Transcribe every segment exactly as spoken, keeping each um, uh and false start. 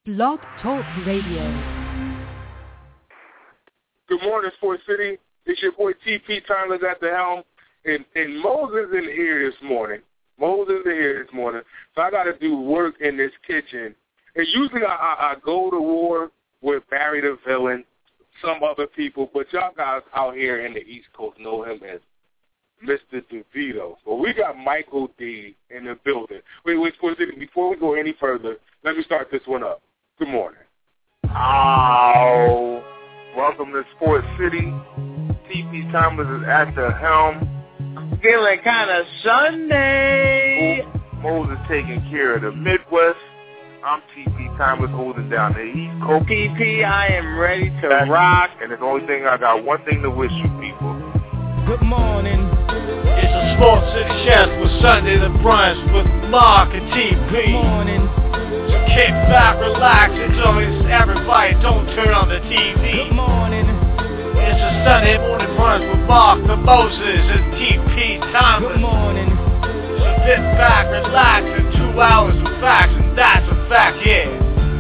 Blog Talk Radio. Good morning, Sports City. It's your boy T P Timeless at the helm. And, and Moses in here this morning. Moses in here this morning. So I got to do work in this kitchen. And usually I, I, I go to war with Barry the Villain, some other people, but y'all guys out here in the East Coast know him as Mister DeVito. But we got Michael D in the building. Wait, wait, Sports City, before we go any further, let me start this one up. Good morning. Oh, welcome to Sports City. T P Timeless is at the helm. Feeling kind of Sunday. Moses taking care of the Midwest. I'm T P Timeless holding down the East Coast. T P, I am ready to That's, rock. And the only thing, I got one thing to wish you people. Good morning. It's a Sports City Chef with Sunday the Brunch with Mark and T P. Good morning. So kick back, relax, enjoy this, everybody. Don't turn on the T V. Good morning. It's a Sunday morning brunch with Mark, the Moses, and T P Timeless. Good morning. So sit back, relax, in two hours of facts, and that's a fact, yeah.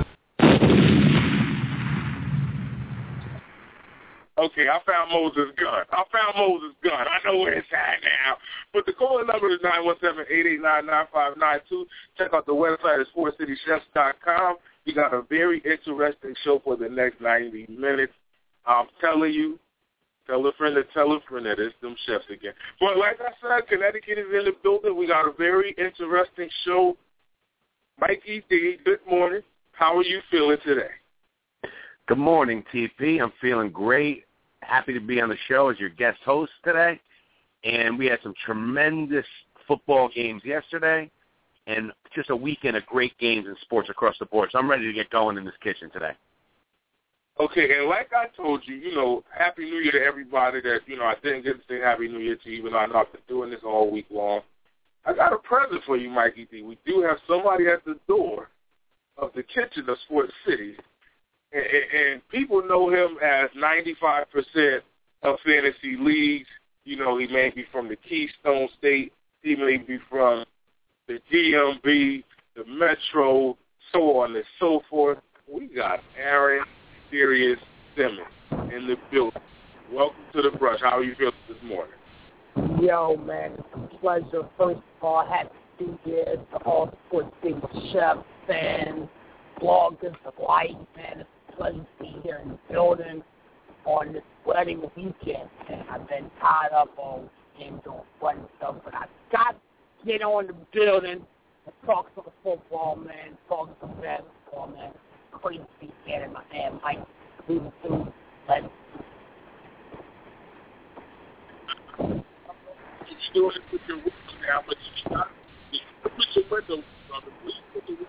Okay, I found Moses' gun. I found Moses' gun. I know where it's at now. But the call number is nine one seven, eight eight nine, nine five nine two. Check out the website at sports city chefs dot com. We got a very interesting show for the next ninety minutes. I'm telling you, tell a friend to tell a friend that it's them chefs again. But like I said, Connecticut is in the building. We got a very interesting show. Mikey D, good morning. How are you feeling today? Good morning, T P. I'm feeling great. Happy to be on the show as your guest host today. And we had some tremendous football games yesterday and just a weekend of great games and sports across the board. So I'm ready to get going in this kitchen today. Okay, and like I told you, you know, Happy New Year to everybody that, you know, I didn't get to say Happy New Year to you, even though I know I've been doing this all week long. I got a present for you, Mikey D. We do have somebody at the door of the kitchen of Sports City. And, and people know him as ninety-five percent of fantasy leagues. You know, he may be from the Keystone State. He may be from the D M V, the Metro, so on and so forth. We got Aaron Serious Simmons in the building. Welcome to the brush. How are you feeling this morning? Yo, man, it's a pleasure. First of all, happy New Year to all Sports City chefs, fans, bloggers alike, man. It's a pleasure to be here in the building on this wedding weekend. And I've been tied up all weekend doing wedding stuff, but I got to get on the building and talk some football, man, talk some basketball, man. Crazy to be here in my man, Mike. We will do let's you doing it with your window now, but you not put your window, brother. Please put your window.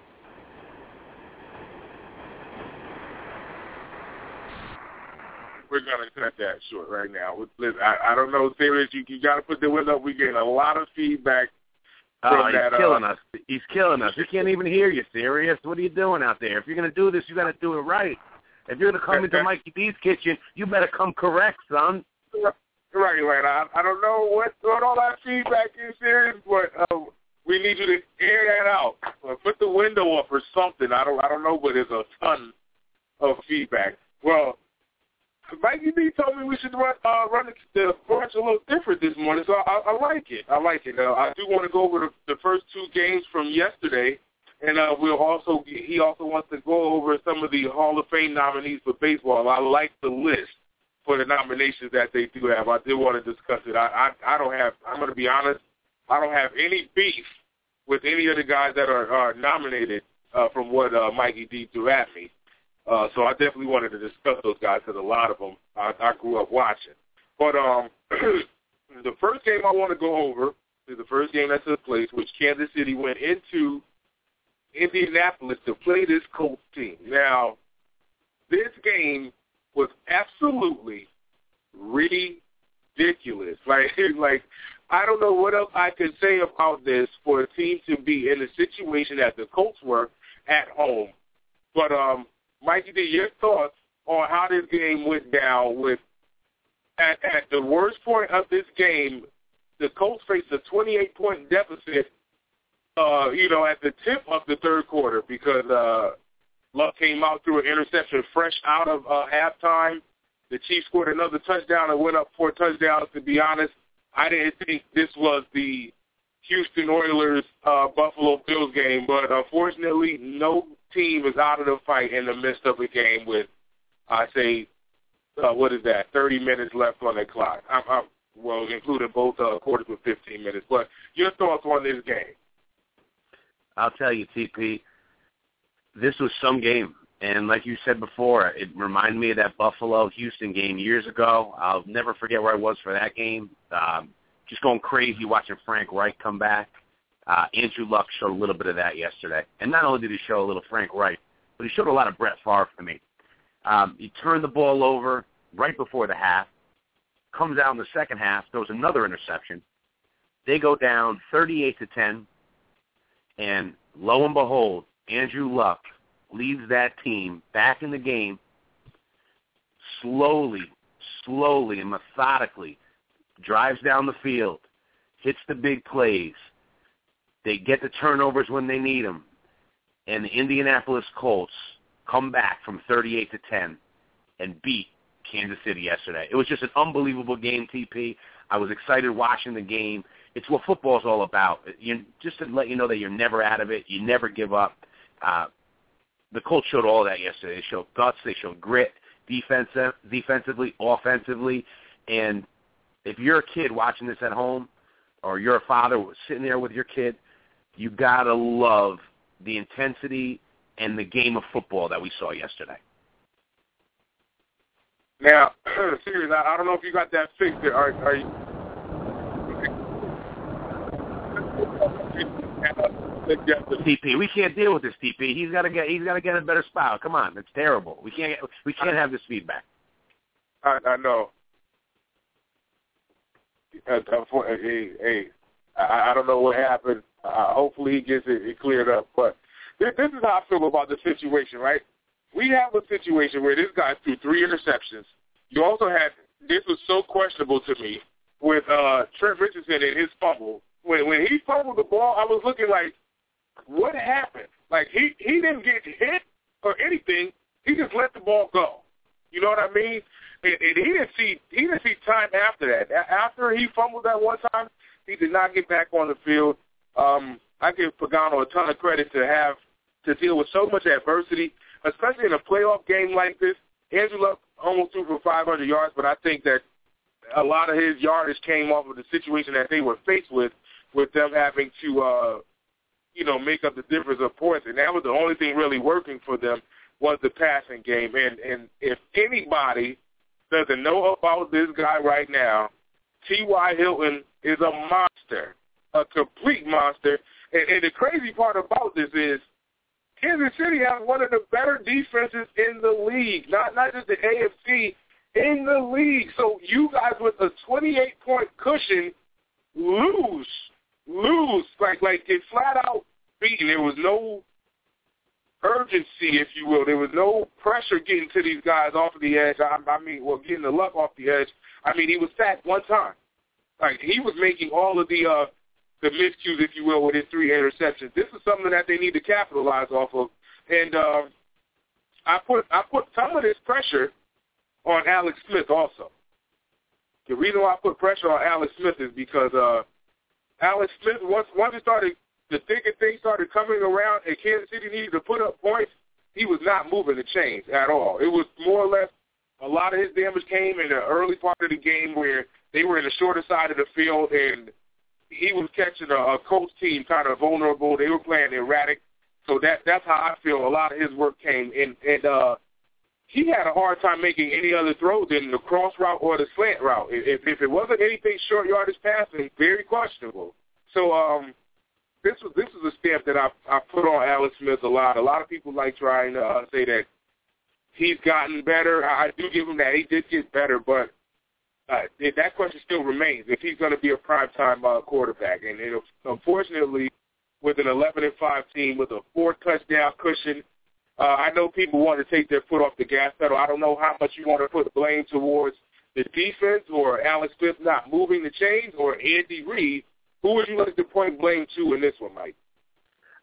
We're gonna cut that short right now. Listen, I, I don't know, serious. You, you got to put the window up. We getting a lot of feedback. Oh, he's that, killing uh, us. He's killing us. We can't even hear you, Serious. What are you doing out there? If you're going to do this, you got to do it right. If you're going to come into Mikey D's kitchen, you better come correct, son. Right, right. I, I don't know what, what all that feedback is, Serious, but uh, we need you to air that out. Or put the window up or something. I don't I don't know, but there's a ton of feedback. Well, Mikey D told me we should run, uh, run the brunch a little different this morning, so I, I like it. I like it. Uh, I do want to go over the, the first two games from yesterday, and uh, we'll also he also wants to go over some of the Hall of Fame nominees for baseball. I like the list for the nominations that they do have. I did want to discuss it. I I, I don't have. I'm going to be honest. I don't have any beef with any of the guys that are, are nominated uh, from what uh, Mikey D threw at me. Uh, so I definitely wanted to discuss those guys because a lot of them I, I grew up watching. But um, the first game I want to go over is the first game that took place, which Kansas City went into Indianapolis to play this Colts team. Now, this game was absolutely ridiculous. Like, like I don't know what else I could say about this for a team to be in the situation that the Colts were at home. But um. Mikey D, your thoughts on how this game went down with, at, at the worst point of this game, the Colts faced a twenty-eight point deficit, uh, you know, at the tip of the third quarter because uh, Luck came out through an interception fresh out of uh, halftime. The Chiefs scored another touchdown and went up four touchdowns. To be honest, I didn't think this was the Houston Oilers uh, Buffalo Bills game, but unfortunately, no team is out of the fight in the midst of a game with, I say, uh, what is that, thirty minutes left on the clock. I'm, I'm, well, including both uh, quarters with fifteen minutes. But your thoughts on this game? I'll tell you, T P, this was some game. And like you said before, it reminded me of that Buffalo-Houston game years ago. I'll never forget where I was for that game. Um, just going crazy watching Frank Reich come back. Uh, Andrew Luck showed a little bit of that yesterday. And not only did he show a little Frank Reich, but he showed a lot of Brett Favre for me. Um, he turned the ball over right before the half, comes out in the second half, throws another interception. They go down thirty-eight to ten, and lo and behold, Andrew Luck leads that team back in the game slowly, slowly and methodically, drives down the field, hits the big plays. They get the turnovers when they need them. And the Indianapolis Colts come back from thirty-eight to ten and beat Kansas City yesterday. It was just an unbelievable game, T P. I was excited watching the game. It's what football's all about. You, just to let you know that you're never out of it. You never give up. Uh, The Colts showed all that yesterday. They showed guts. They showed grit, defensive, defensively, offensively. And if you're a kid watching this at home, or you're a father sitting there with your kid, you got to love the intensity and the game of football that we saw yesterday. Now, seriously, I don't know if you got that fixed. Are, are you... T P, we can't deal with this. T P, he's got to get he's got to get a better spot. Come on, it's terrible. We can't we can't have this feedback. I, I know. Uh, hey, hey, I, I don't know what happened. Uh, hopefully, he gets it, it cleared up. But this, this is how I feel about the situation. Right? We have a situation where this guy threw three interceptions. You also had this was so questionable to me with uh, Trent Richardson and his fumble. When when he fumbled the ball, I was looking like, what happened? Like, he, he didn't get hit or anything. He just let the ball go. You know what I mean? And, and he didn't see he didn't see time after that. After he fumbled that one time, he did not get back on the field. Um, I give Pagano a ton of credit to have to deal with so much adversity, especially in a playoff game like this. Andrew Luck almost threw for five hundred yards, but I think that a lot of his yardage came off of the situation that they were faced with, with them having to, uh, you know, make up the difference of points. And that was the only thing really working for them was the passing game. And, and if anybody doesn't know about this guy right now, T Y. Hilton is a monster, a complete monster. And, and the crazy part about this is Kansas City has one of the better defenses in the league, not not just the A F C, in the league. So you guys with a twenty-eight point cushion lose, lose, like like get flat out beaten. There was no urgency, if you will. There was no pressure getting to these guys off of the edge. I, I mean, well, getting the Luck off the edge. I mean, he was sacked one time. Like, he was making all of the uh, the miscues, if you will, with his three interceptions. This is something that they need to capitalize off of. And uh, I put I put some of this pressure on Alex Smith also. The reason why I put pressure on Alex Smith is because uh, Alex Smith, once once it started, the thick and things started coming around and Kansas City needed to put up points, he was not moving the chains at all. It was more or less a lot of his damage came in the early part of the game where they were in the shorter side of the field and he was catching a, a Colts team kind of vulnerable. They were playing erratic. So that that's how I feel a lot of his work came. And, and uh, he had a hard time making any other throw than the cross route or the slant route. If, if it wasn't anything short yardage passing, very questionable. So um, this was this is a stamp that I I put on Alex Smith a lot. A lot of people like trying to uh, say that he's gotten better. I do give him that. He did get better, but uh, that question still remains if he's going to be a primetime uh, quarterback. And, and unfortunately, with an eleven and five team with a four touchdown cushion, uh, I know people want to take their foot off the gas pedal. I don't know how much you want to put blame towards the defense or Alex Smith not moving the chains or Andy Reid. Who would you like to point blame to in this one, Mike?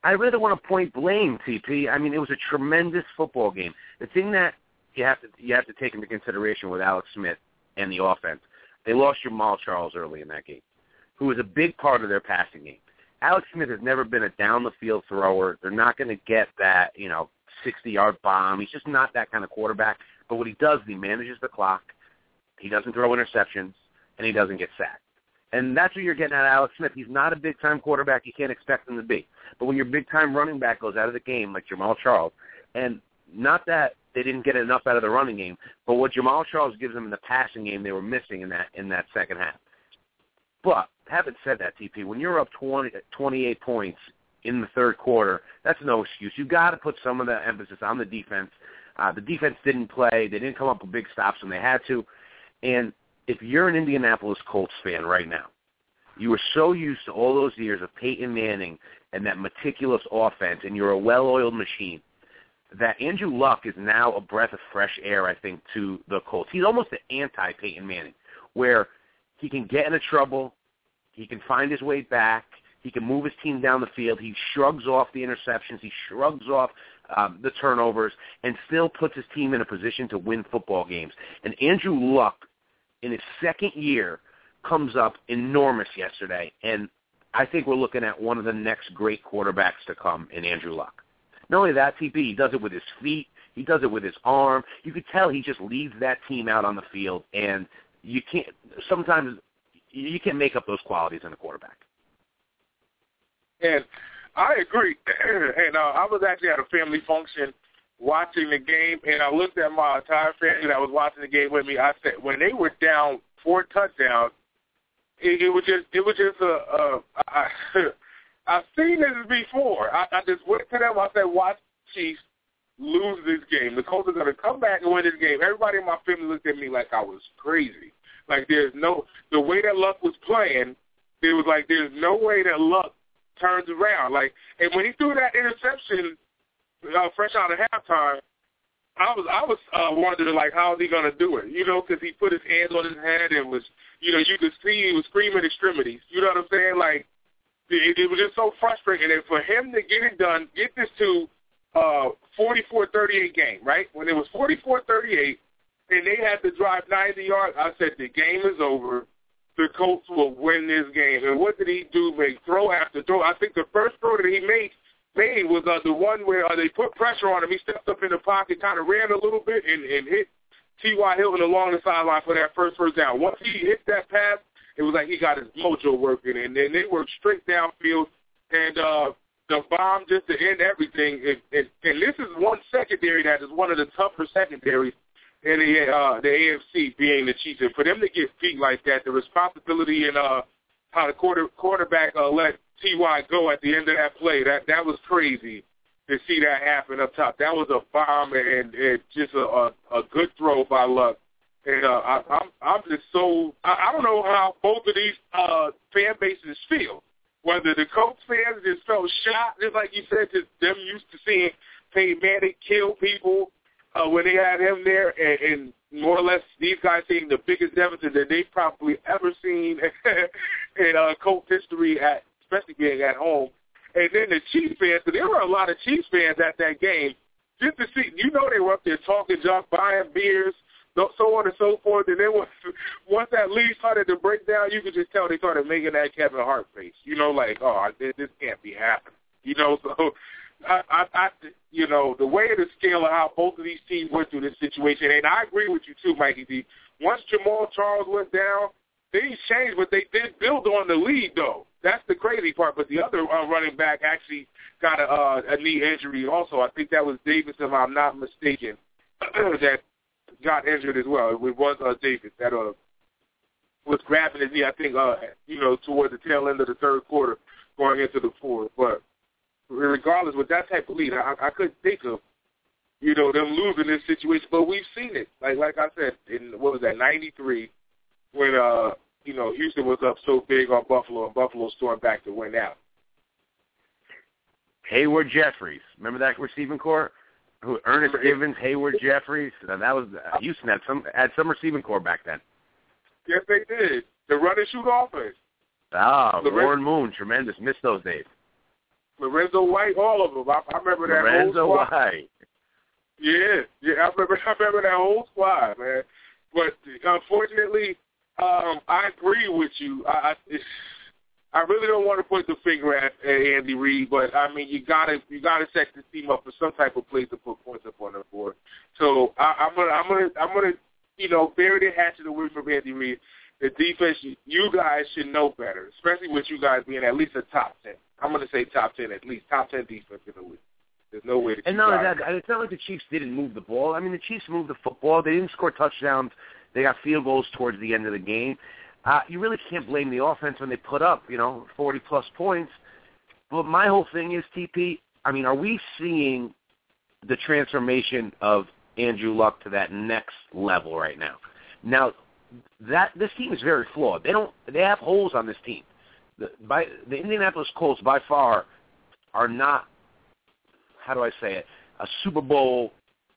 I really don't want to point blame, T P. I mean, it was a tremendous football game. The thing that you have to you have to take into consideration with Alex Smith and the offense, they lost Jamal Charles early in that game, who was a big part of their passing game. Alex Smith has never been a down-the-field thrower. They're not going to get that, you know, sixty-yard bomb. He's just not that kind of quarterback. But what he does is he manages the clock, he doesn't throw interceptions, and he doesn't get sacked. And that's what you're getting at Alex Smith. He's not a big-time quarterback. You can't expect him to be. But when your big-time running back goes out of the game, like Jamal Charles, and not that they didn't get enough out of the running game, but what Jamal Charles gives them in the passing game, they were missing in that in that second half. But having said that, T P, when you're up twenty, twenty-eight points in the third quarter, that's no excuse. You've got to put some of the emphasis on the defense. Uh, the defense didn't play. They didn't come up with big stops when they had to. And if you're an Indianapolis Colts fan right now, you were so used to all those years of Peyton Manning and that meticulous offense, and you're a well-oiled machine, that Andrew Luck is now a breath of fresh air, I think, to the Colts. He's almost the anti-Peyton Manning, where he can get into trouble, he can find his way back, he can move his team down the field, he shrugs off the interceptions, he shrugs off um, the turnovers, and still puts his team in a position to win football games. And Andrew Luck, in his second year, comes up enormous yesterday, and I think we're looking at one of the next great quarterbacks to come in Andrew Luck. Not only that, T P, he does it with his feet, he does it with his arm. You could tell he just leads that team out on the field, and you can't sometimes you can't make up those qualities in a quarterback. And I agree. And uh, I was actually at a family function watching the game, and I looked at my entire family that was watching the game with me. I said, when they were down four touchdowns, it, it was just it was just a, a I, I've seen this before. I, I just went to them. I said, watch the Chiefs lose this game. The Colts are going to come back and win this game. Everybody in my family looked at me like I was crazy. Like there's no – the way that Luck was playing, it was like there's no way that Luck turns around. Like, and when he threw that interception uh, fresh out of halftime, I was I was uh, wondering, like, how is he going to do it? You know, because he put his hands on his head and was – you know, you could see he was screaming extremities. You know what I'm saying? Like, It, it was just so frustrating. And for him to get it done, get this to uh forty-four thirty-eight game, right? When it was forty-four thirty-eight and they had to drive ninety yards, I said, the game is over. The Colts will win this game. And what did he do? Make throw after throw. I think the first throw that he made, made was uh, the one where uh, they put pressure on him. He stepped up in the pocket, kind of ran a little bit, and, and hit T Y. Hilton along the sideline for that first first down. Once he hit that pass, it was like he got his mojo working, and then they worked straight downfield, and uh, the bomb just to end everything. And, and, and this is one secondary that is one of the tougher secondaries in the uh, the A F C, being the Chiefs. And for them to get beat like that, the responsibility and uh, how the quarter, quarterback uh, let T Y go at the end of that play, that that was crazy to see that happen up top. That was a bomb and, and just a, a, a good throw by Luck. And uh, I, I'm I'm just so I, I don't know how both of these uh, fan bases feel. Whether the Colts fans just felt shocked, just like you said, just them used to seeing Peyton Manning kill people uh, when they had him there, and, and more or less these guys seeing the biggest deficit that they've probably ever seen in uh, Colts history, at especially being at home. And then the Chiefs fans, so there were a lot of Chiefs fans at that game, just to see, you know, they were up there talking junk, buying beers, so on and so forth. And then once, once that lead started to break down, you could just tell they started making that Kevin Hart face. You know, like, oh, this, this can't be happening. You know, so, I, I, I, you know, the way the scale of how both of these teams went through this situation, and I agree with you too, Mikey D. Once Jamal Charles went down, things changed, but they did build on the lead, though. That's the crazy part. But the other uh, running back actually got a, uh, a knee injury also. I think that was Davis, if I'm not mistaken, that got injured as well. It was uh, Davis that uh, was grabbing his knee, I think, uh, you know, towards the tail end of the third quarter going into the fourth. But regardless, with that type of lead, I, I couldn't think of, you know, them losing this situation. But we've seen it. Like like I said, in, what was that, ninety-three, when, uh, you know, Houston was up so big on Buffalo, and Buffalo stormed back to win out. Hayward Jeffries. Remember that receiving corps? Who, Ernest Givens, Hayward Jeffries. That was uh, Houston had some had some receiving corps back then. Yes, they did. The run and shoot offense. Oh, Warren Moon, tremendous. Missed those days. Lorenzo White, all of them. I, I remember that Lorenzo whole squad. White. Yeah, yeah, I remember, I remember that whole squad, man. But unfortunately, um, I agree with you. I, I, I really don't want to point the finger at, at Andy Reid, but I mean, you gotta, you gotta set this team up for some type of place to put points up on the board. So I, I'm gonna, I'm gonna, I'm gonna, you know, bury the hatchet away from Andy Reid. The defense, you guys should know better, especially with you guys being at least a top ten. I'm going to say top ten, at least top ten defense in the league. There's no way to keep And not guys. only that, it's not like the Chiefs didn't move the ball. I mean, the Chiefs moved the football. They didn't score touchdowns. They got field goals towards the end of the game. Uh, you really can't blame the offense when they put up, you know, forty-plus points. But my whole thing is, T P, I mean, are we seeing the transformation of Andrew Luck to that next level right now? Now, that this team is very flawed. They don't. They have holes on this team. The, by, the Indianapolis Colts, by far, are not, how do I say it, a Super Bowl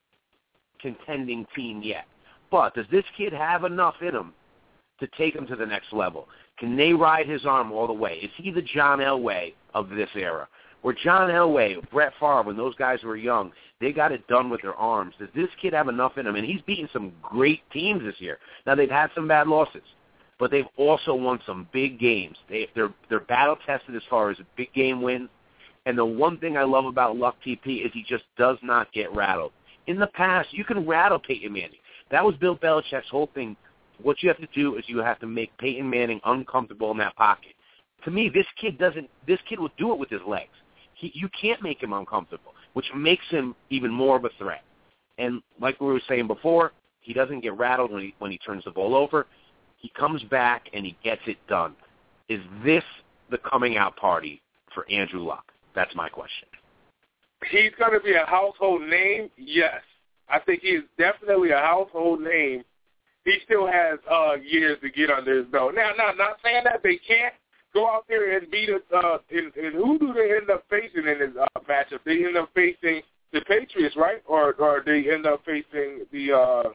contending team yet. But does this kid have enough in him to take him to the next level? Can they ride his arm all the way? Is he the John Elway of this era? Where John Elway, Brett Favre, when those guys were young, they got it done with their arms. Does this kid have enough in him? And he's beaten some great teams this year. Now, they've had some bad losses, but they've also won some big games. They, they're, they're battle-tested as far as big game wins. And the one thing I love about Luck, T P, is he just does not get rattled. In the past, you can rattle Peyton Manning. That was Bill Belichick's whole thing. What you have to do is you have to make Peyton Manning uncomfortable in that pocket. To me, this kid doesn't. This kid will do it with his legs. He, you can't make him uncomfortable, which makes him even more of a threat. And like we were saying before, he doesn't get rattled when he when he turns the ball over. He comes back and he gets it done. Is this the coming out party for Andrew Luck? That's my question. He's going to be a household name, yes. I think he is definitely a household name. He still has uh, years to get under his belt. Now, now, not saying that they can't go out there and beat us. Uh, and, and who do they end up facing in this uh, matchup? They end up facing the Patriots, right? Or, or they end up facing the uh,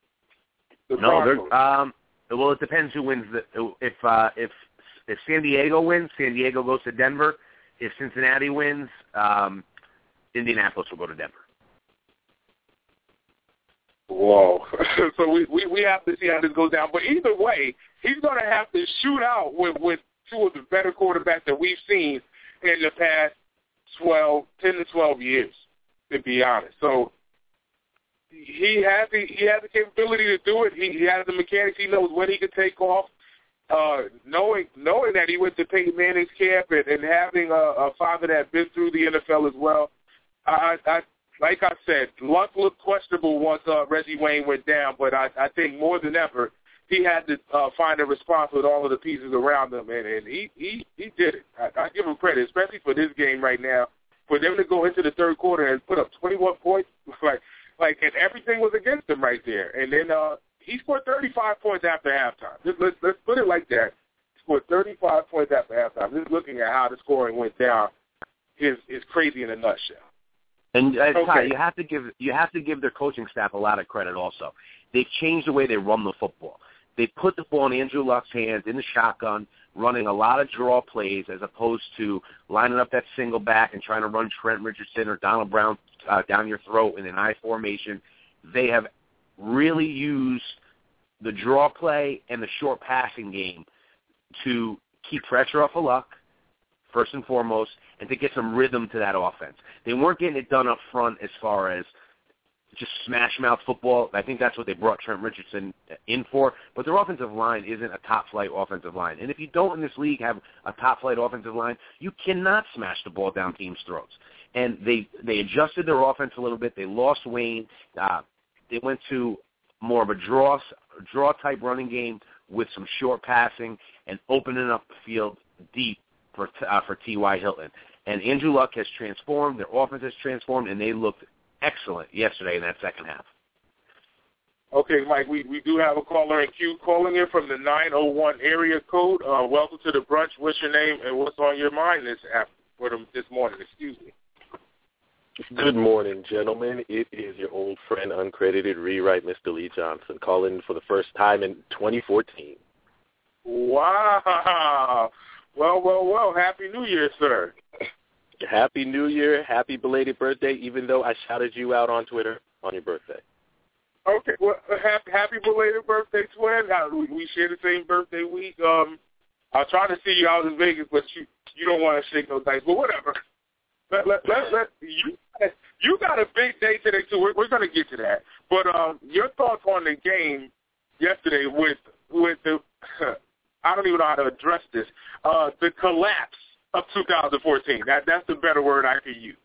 the no, Broncos? they're, um, well, it depends who wins. The, if uh, if if San Diego wins, San Diego goes to Denver. If Cincinnati wins, um, Indianapolis will go to Denver. Whoa. So we, we, we have to see how this goes down. But either way, he's going to have to shoot out with, with two of the better quarterbacks that we've seen in the past twelve, ten to twelve years, to be honest. So he has the, he has the capability to do it. He, he has the mechanics. He knows when he can take off. Uh, knowing knowing that he went to Peyton Manning's camp and, and having a, a father that had been through the N F L as well, I, I like I said, Luck looked questionable once uh, Reggie Wayne went down, but I, I think more than ever he had to uh, find a response with all of the pieces around him, and, and he, he, he did it. I, I give him credit, especially for this game right now, for them to go into the third quarter and put up twenty-one points, like like and everything was against them right there, and then. Uh, He scored thirty-five points after halftime. Just, let's, let's put it like that. He scored thirty-five points after halftime. Just looking at how the scoring went down is is crazy in a nutshell. And uh, okay. Ty, you have to give you have to give their coaching staff a lot of credit. Also, they've changed the way they run the football. They put the ball in Andrew Luck's hands in the shotgun, running a lot of draw plays as opposed to lining up that single back and trying to run Trent Richardson or Donald Brown uh, down your throat in an I formation. They have really use the draw play and the short passing game to keep pressure off of Luck, first and foremost, and to get some rhythm to that offense. They weren't getting it done up front as far as just smash-mouth football. I think that's what they brought Trent Richardson in for, but their offensive line isn't a top-flight offensive line. And if you don't in this league have a top-flight offensive line, you cannot smash the ball down teams' throats. And they, they adjusted their offense a little bit. They lost Wayne. Uh, They went to more of a draw draw type running game with some short passing and opening up the field deep for uh, for T Y. Hilton. And Andrew Luck has transformed. Their offense has transformed, and they looked excellent yesterday in that second half. Okay, Mike, we, we do have a caller in queue calling in from the nine oh one area code. Uh, welcome to the brunch. What's your name and what's on your mind this after, for them this morning? Excuse me. Good morning, gentlemen. It is your old friend, uncredited rewrite, Mister Lee Johnson, calling for the first time in twenty fourteen. Wow. Well, well, well. Happy New Year, sir. Happy New Year. Happy belated birthday, even though I shouted you out on Twitter on your birthday. Okay, well, happy, happy belated birthday, twin. We, we share the same birthday week. Um, I was trying to see you out in Vegas, but you you don't want to shake no dice. But whatever. Let, let, let, let, you, you got a big day today, too. We're, we're going to get to that. But um, your thoughts on the game yesterday with with the I don't even know how to address this. Uh, the collapse of two thousand fourteen. That that's the better word I could use.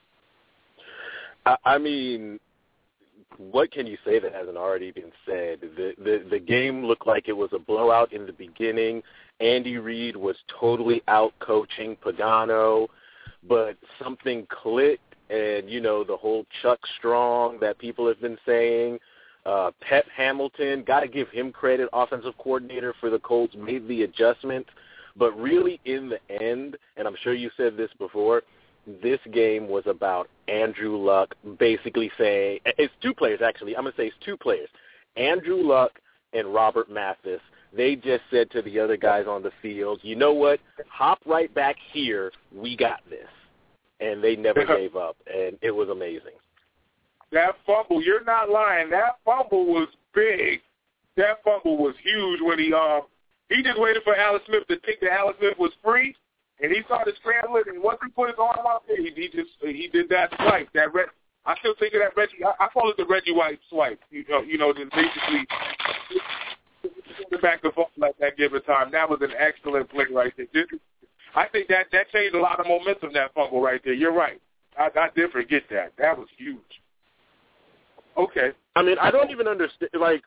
I, I mean, what can you say that hasn't already been said? The, the the game looked like it was a blowout in the beginning. Andy Reid was totally out coaching Pagano, but something clicked, and you know the whole Chuck Strong that people have been saying. Uh, Pep Hamilton, got to give him credit, offensive coordinator for the Colts, made the adjustment. But really in the end, and I'm sure you said this before, this game was about Andrew Luck basically saying, it's two players actually, I'm going to say it's two players, Andrew Luck and Robert Mathis. They just said to the other guys on the field, you know what, hop right back here, we got this. And they never gave up, and it was amazing. That fumble, you're not lying. That fumble was big. That fumble was huge when he uh, he just waited for Alex Smith to think that Alex Smith was free, and he started scrambling. And once he put his arm out there, he, he just he did that swipe. That red, I still think of that Reggie. I, I call it the Reggie White swipe. You know, you know, just basically the back and forth like that given time. That was an excellent play right there. Just, I think that that changed a lot of momentum. That fumble right there. You're right. I, I did forget that. That was huge. Okay. I mean, I don't even understand. Like,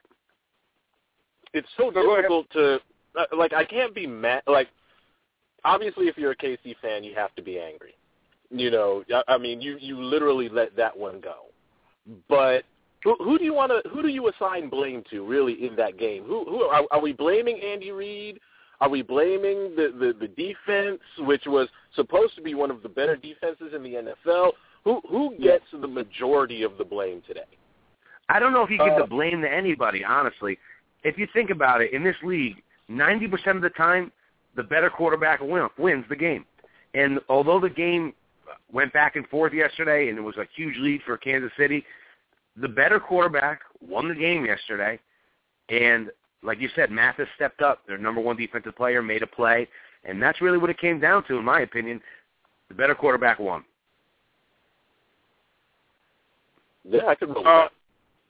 it's so no, difficult to, like, I can't be mad. Like, obviously, if you're a K C fan, you have to be angry. You know, I mean, you, you literally let that one go. But who, who do you want to? Who do you assign blame to, really, in that game? Who, who are, are we blaming Andy Reid? Are we blaming the, the, the defense, which was supposed to be one of the better defenses in the N F L? Who who gets the majority of the blame today? I don't know if you give uh, the blame to anybody, honestly. If you think about it, in this league, ninety percent of the time, the better quarterback win, wins the game. And although the game went back and forth yesterday and it was a huge lead for Kansas City, the better quarterback won the game yesterday. And like you said, Mathis stepped up, their number one defensive player, made a play. And that's really what it came down to, in my opinion. The better quarterback won. Yeah, I can roll with uh, that.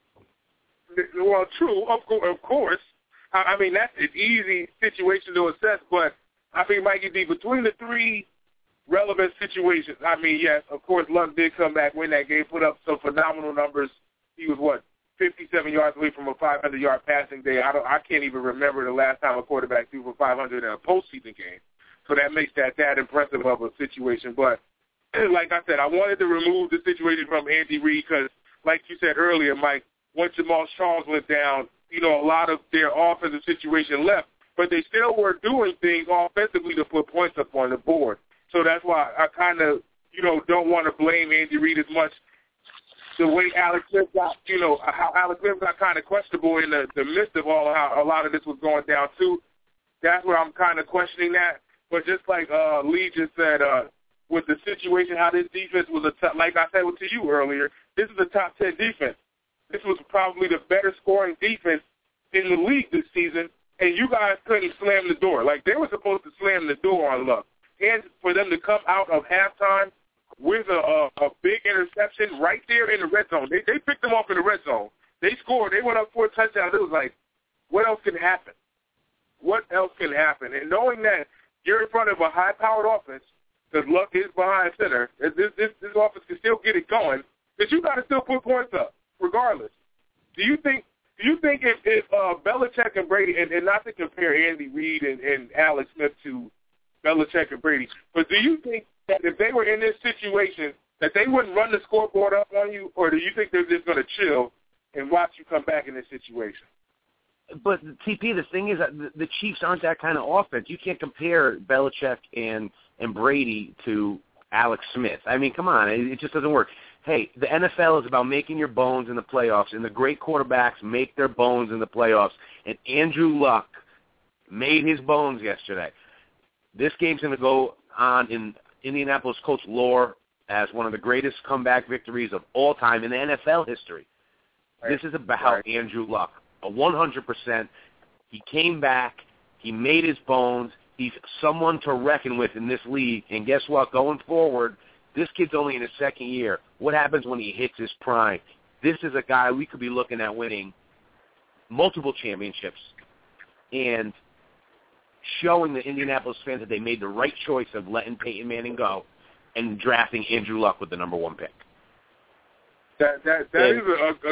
Well, true, of, of course. I, I mean, that's an easy situation to assess, but I think, Mikey D, between the three relevant situations, I mean, yes, of course, Luck did come back, win that game, put up some phenomenal numbers. He was, what, fifty-seven yards away from a five hundred yard passing day. I don't, I can't even remember the last time a quarterback threw for five hundred in a postseason game. So that makes that that impressive of a situation. But like I said, I wanted to remove the situation from Andy Reid because, like you said earlier, Mike, once Jamal Charles went down, you know, a lot of their offensive situation left. But they still were doing things offensively to put points up on the board. So that's why I kind of, you know, don't want to blame Andy Reid as much. The way Alex Smith got, you know, how Alex Smith got kind of questionable in the, the midst of all of how a lot of this was going down, too. That's where I'm kind of questioning that. But just like uh, Lee just said, uh, with the situation, how this defense was a top, like I said to you earlier, this is a top ten defense. This was probably the better scoring defense in the league this season, and you guys couldn't slam the door. Like, they were supposed to slam the door on Luck. And for them to come out of halftime with a, a, a big interception right there in the red zone. They, they picked them off in the red zone. They scored. They went up for a touchdown. It was like, what else can happen? What else can happen? And knowing that you're in front of a high-powered offense, because Luck is behind center, this, this, this offense can still get it going, but you got to still put points up. Regardless, do you think do you think if, if uh, Belichick and Brady, and, and not to compare Andy Reid and, and Alex Smith to Belichick and Brady, but do you think that if they were in this situation that they wouldn't run the scoreboard up on you, or do you think they're just going to chill and watch you come back in this situation? But, T P, the thing is that the Chiefs aren't that kind of offense. You can't compare Belichick and, and Brady to Alex Smith. I mean, come on, it, it just doesn't work. Hey, the N F L is about making your bones in the playoffs, and the great quarterbacks make their bones in the playoffs. And Andrew Luck made his bones yesterday. This game's going to go on in Indianapolis Colts lore as one of the greatest comeback victories of all time in the N F L history. Right. This is about right. Andrew Luck. A one hundred percent. He came back. He made his bones. He's someone to reckon with in this league. And guess what? Going forward, this kid's only in his second year. What happens when he hits his prime? This is a guy we could be looking at winning multiple championships and showing the Indianapolis fans that they made the right choice of letting Peyton Manning go and drafting Andrew Luck with the number one pick. That that that and, is a, a,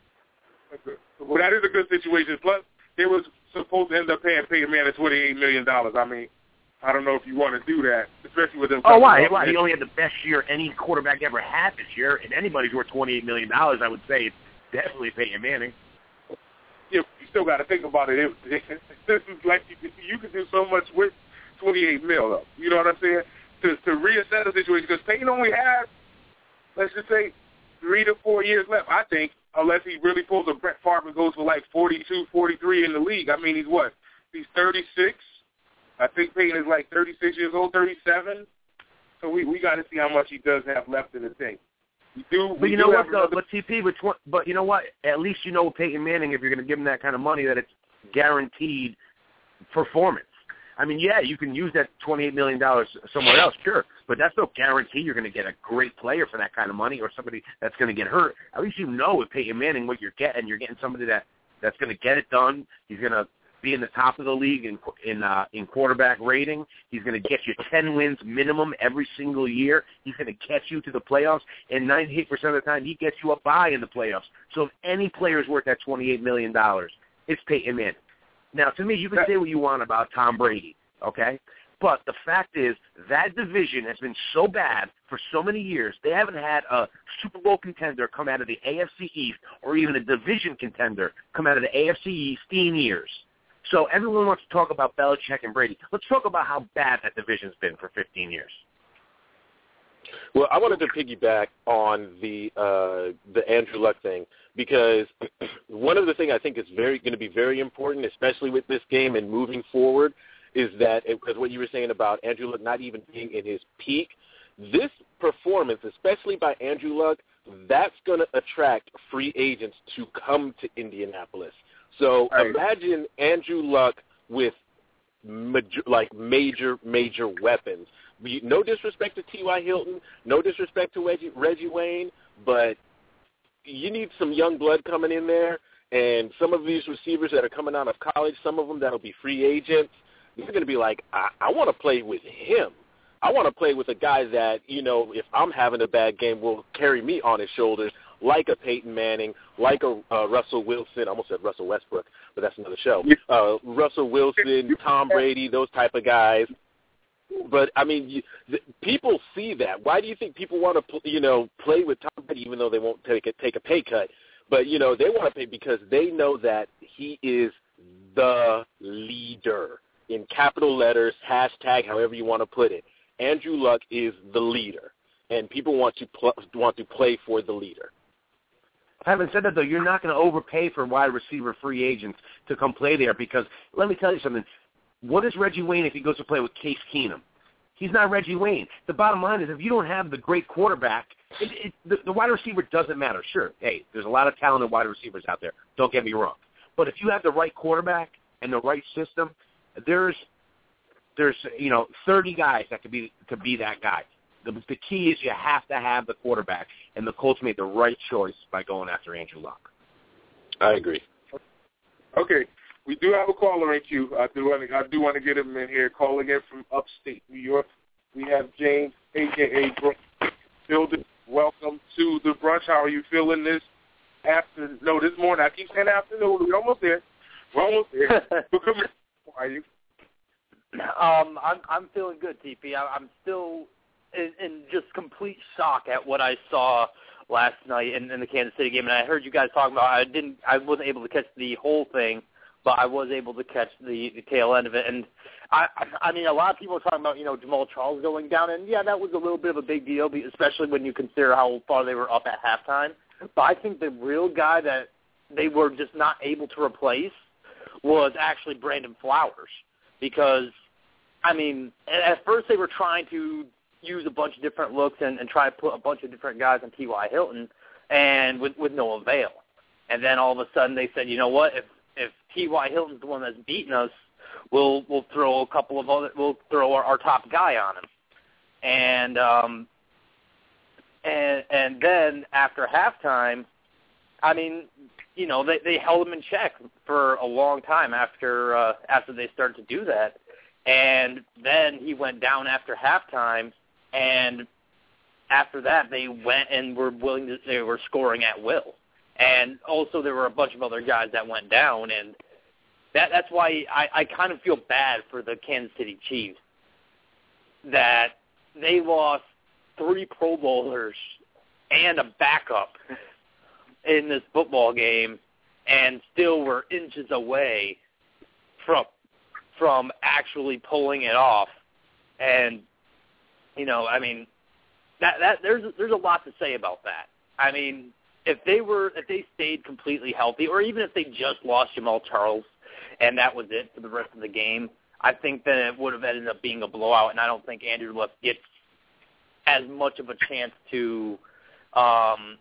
a well, that is a good situation. Plus, they was supposed to end up paying Peyton Manning twenty-eight million dollars. I mean, I don't know if you want to do that, especially with them. Oh, why? Why? He only had the best year any quarterback ever had this year, and anybody's worth twenty-eight million dollars, I would say it's definitely Peyton Manning. Yeah, you still got to think about it. it, it this is like you, you can do so much with twenty-eight mil, though. You know what I'm saying? To to reassess the situation, because Peyton only has, let's just say, three to four years left, I think, unless he really pulls a Brett Favre and goes for like forty-two, forty-three in the league. I mean, he's what? He's thirty-six. I think Peyton is like thirty-six years old, thirty-seven. So we we got to see how much he does have left in the tank. We do. But we you do know what, though? another... But T P, which one, but you know what? At least you know Peyton Manning, if you're going to give him that kind of money, that it's guaranteed performance. I mean, yeah, you can use that twenty-eight million dollars somewhere else, sure, but that's no guarantee you're going to get a great player for that kind of money or somebody that's going to get hurt. At least you know with Peyton Manning what you're getting. You're getting somebody that, that's going to get it done. He's going to be in the top of the league in in uh, in quarterback rating. He's going to get you ten wins minimum every single year. He's going to get you to the playoffs, and ninety-eight percent of the time he gets you a bye in the playoffs. So if any player is worth that twenty-eight million dollars, it's Peyton Manning. Now, to me, you can say what you want about Tom Brady, okay? But the fact is that division has been so bad for so many years. They haven't had a Super Bowl contender come out of the A F C East or even a division contender come out of the A F C East in years. So everyone wants to talk about Belichick and Brady. Let's talk about how bad that division's been for fifteen years. Well, I wanted to piggyback on the uh, the Andrew Luck thing because one of the things I think is very going to be very important, especially with this game and moving forward, is that because what you were saying about Andrew Luck not even being in his peak, this performance, especially by Andrew Luck, that's going to attract free agents to come to Indianapolis. So right. Imagine Andrew Luck with major, like major, major weapons. No disrespect to T Y. Hilton, no disrespect to Reggie, Reggie Wayne, but you need some young blood coming in there. And some of these receivers that are coming out of college, some of them that'll be free agents, they're going to be like, I, I want to play with him. I want to play with a guy that, you know, if I'm having a bad game, will carry me on his shoulders, like a Peyton Manning, like a uh, Russell Wilson. I almost said Russell Westbrook, but that's another show. Uh, Russell Wilson, Tom Brady, those type of guys. But, I mean, you, the, people see that. Why do you think people want to, you know, play with Tom Brady even though they won't take a, take a pay cut? But, you know, they want to pay because they know that he is the leader. In capital letters, hashtag, however you want to put it. Andrew Luck is the leader, and people want to pl- want to play for the leader. Having said that, though, you're not going to overpay for wide receiver free agents to come play there because, let me tell you something, what is Reggie Wayne if he goes to play with Case Keenum? He's not Reggie Wayne. The bottom line is if you don't have the great quarterback, it, it, the, the wide receiver doesn't matter. Sure, hey, there's a lot of talented wide receivers out there. Don't get me wrong. But if you have the right quarterback and the right system, there's, there's you know, thirty guys that could be to be that guy. The, the key is you have to have the quarterback, and the Colts made the right choice by going after Andrew Luck. I agree. Okay, we do have a caller in queue. I do want to, I do want to get him in here. Calling in from upstate New York, we have James, a k a. Brunch. Building. Welcome to the brunch. How are you feeling this afternoon? No, this morning. I keep saying afternoon. We're almost there. We're almost there. But come here. How are you? Um, I'm I'm feeling good, T P. I, I'm still in, in just complete shock at what I saw last night in, in the Kansas City game, and I heard you guys talking about. I didn't, I wasn't able to catch the whole thing, but I was able to catch the, the tail end of it. And I, I mean, a lot of people are talking about you know Jamal Charles going down, and yeah, that was a little bit of a big deal, especially when you consider how far they were up at halftime. But I think the real guy that they were just not able to replace was actually Brandon Flowers, because I mean, at first they were trying to, use a bunch of different looks and, and try to put a bunch of different guys on T Y. Hilton, and with, with no avail. And then all of a sudden they said, you know what, if if T Y. Hilton's the one that's beating us, we'll we'll throw a couple of other, we'll throw our, our top guy on him. And um, and and then after halftime, I mean, you know, they they held him in check for a long time after uh, after they started to do that. And then he went down after halftime, and after that they went and were willing to, they were scoring at will. And also there were a bunch of other guys that went down, and that that's why I, I kind of feel bad for the Kansas City Chiefs, that they lost three Pro Bowlers and a backup in this football game and still were inches away from from actually pulling it off. And, you know, I mean, that that there's there's a lot to say about that. I mean, if they were if they stayed completely healthy, or even if they just lost Jamal Charles and that was it for the rest of the game, I think that it would have ended up being a blowout, and I don't think Andrew Luck gets as much of a chance to um,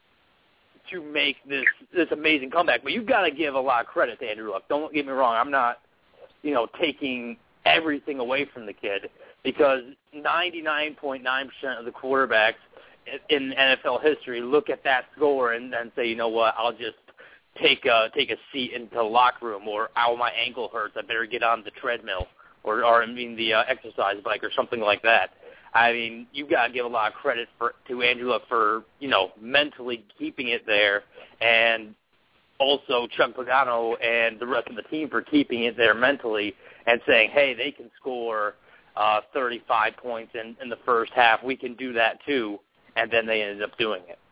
to make this this amazing comeback. But you've got to give a lot of credit to Andrew Luck. Don't get me wrong. I'm not, you know, taking everything away from the kid, because ninety-nine point nine percent of the quarterbacks in N F L history look at that score and then say, you know what, I'll just take a, take a seat into the locker room, or, ow, my ankle hurts, I better get on the treadmill, or, or I mean the uh, exercise bike or something like that. I mean, you've got to give a lot of credit for, to Andrew Luck for, you know, mentally keeping it there, and also Chuck Pagano and the rest of the team for keeping it there mentally and saying, hey, they can score uh, thirty-five points in, in the first half. We can do that too. And then they ended up doing it.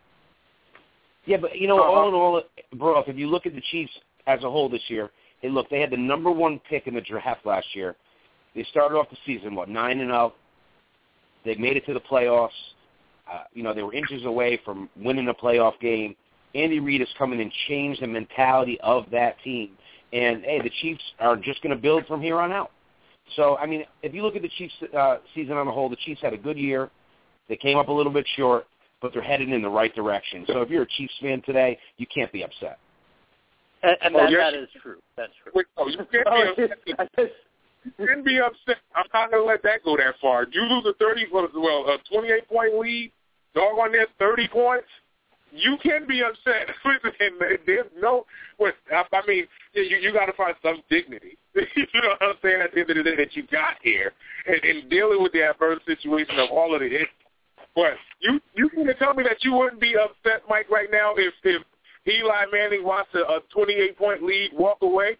Yeah, but, you know, uh-huh. all in all, Brock, if you look at the Chiefs as a whole this year, hey, look, they had the number one pick in the draft last year. They started off the season, what, nine and oh. They made it to the playoffs. Uh, you know, they were inches away from winning a playoff game. Andy Reid has come in and changed the mentality of that team. And, hey, the Chiefs are just going to build from here on out. So, I mean, if you look at the Chiefs uh, season on the whole, the Chiefs had a good year. They came up a little bit short, but they're headed in the right direction. So if you're a Chiefs fan today, you can't be upset. And, and oh, that, yes. that is true. That's true. Wait, oh, you can't be upset. You can't be upset. I'm not going to let that go that far. You lose a thirty, well, a twenty-eight point lead, dog on there, thirty points. You can be upset. And there's no, I mean, you you got to find some dignity. You know what I'm saying? At the end of the day, that you got here, and, and dealing with the adverse situation of all of the. But you you can tell me that you wouldn't be upset, Mike, right now if if Eli Manning wants a, a twenty-eight point lead, walk away?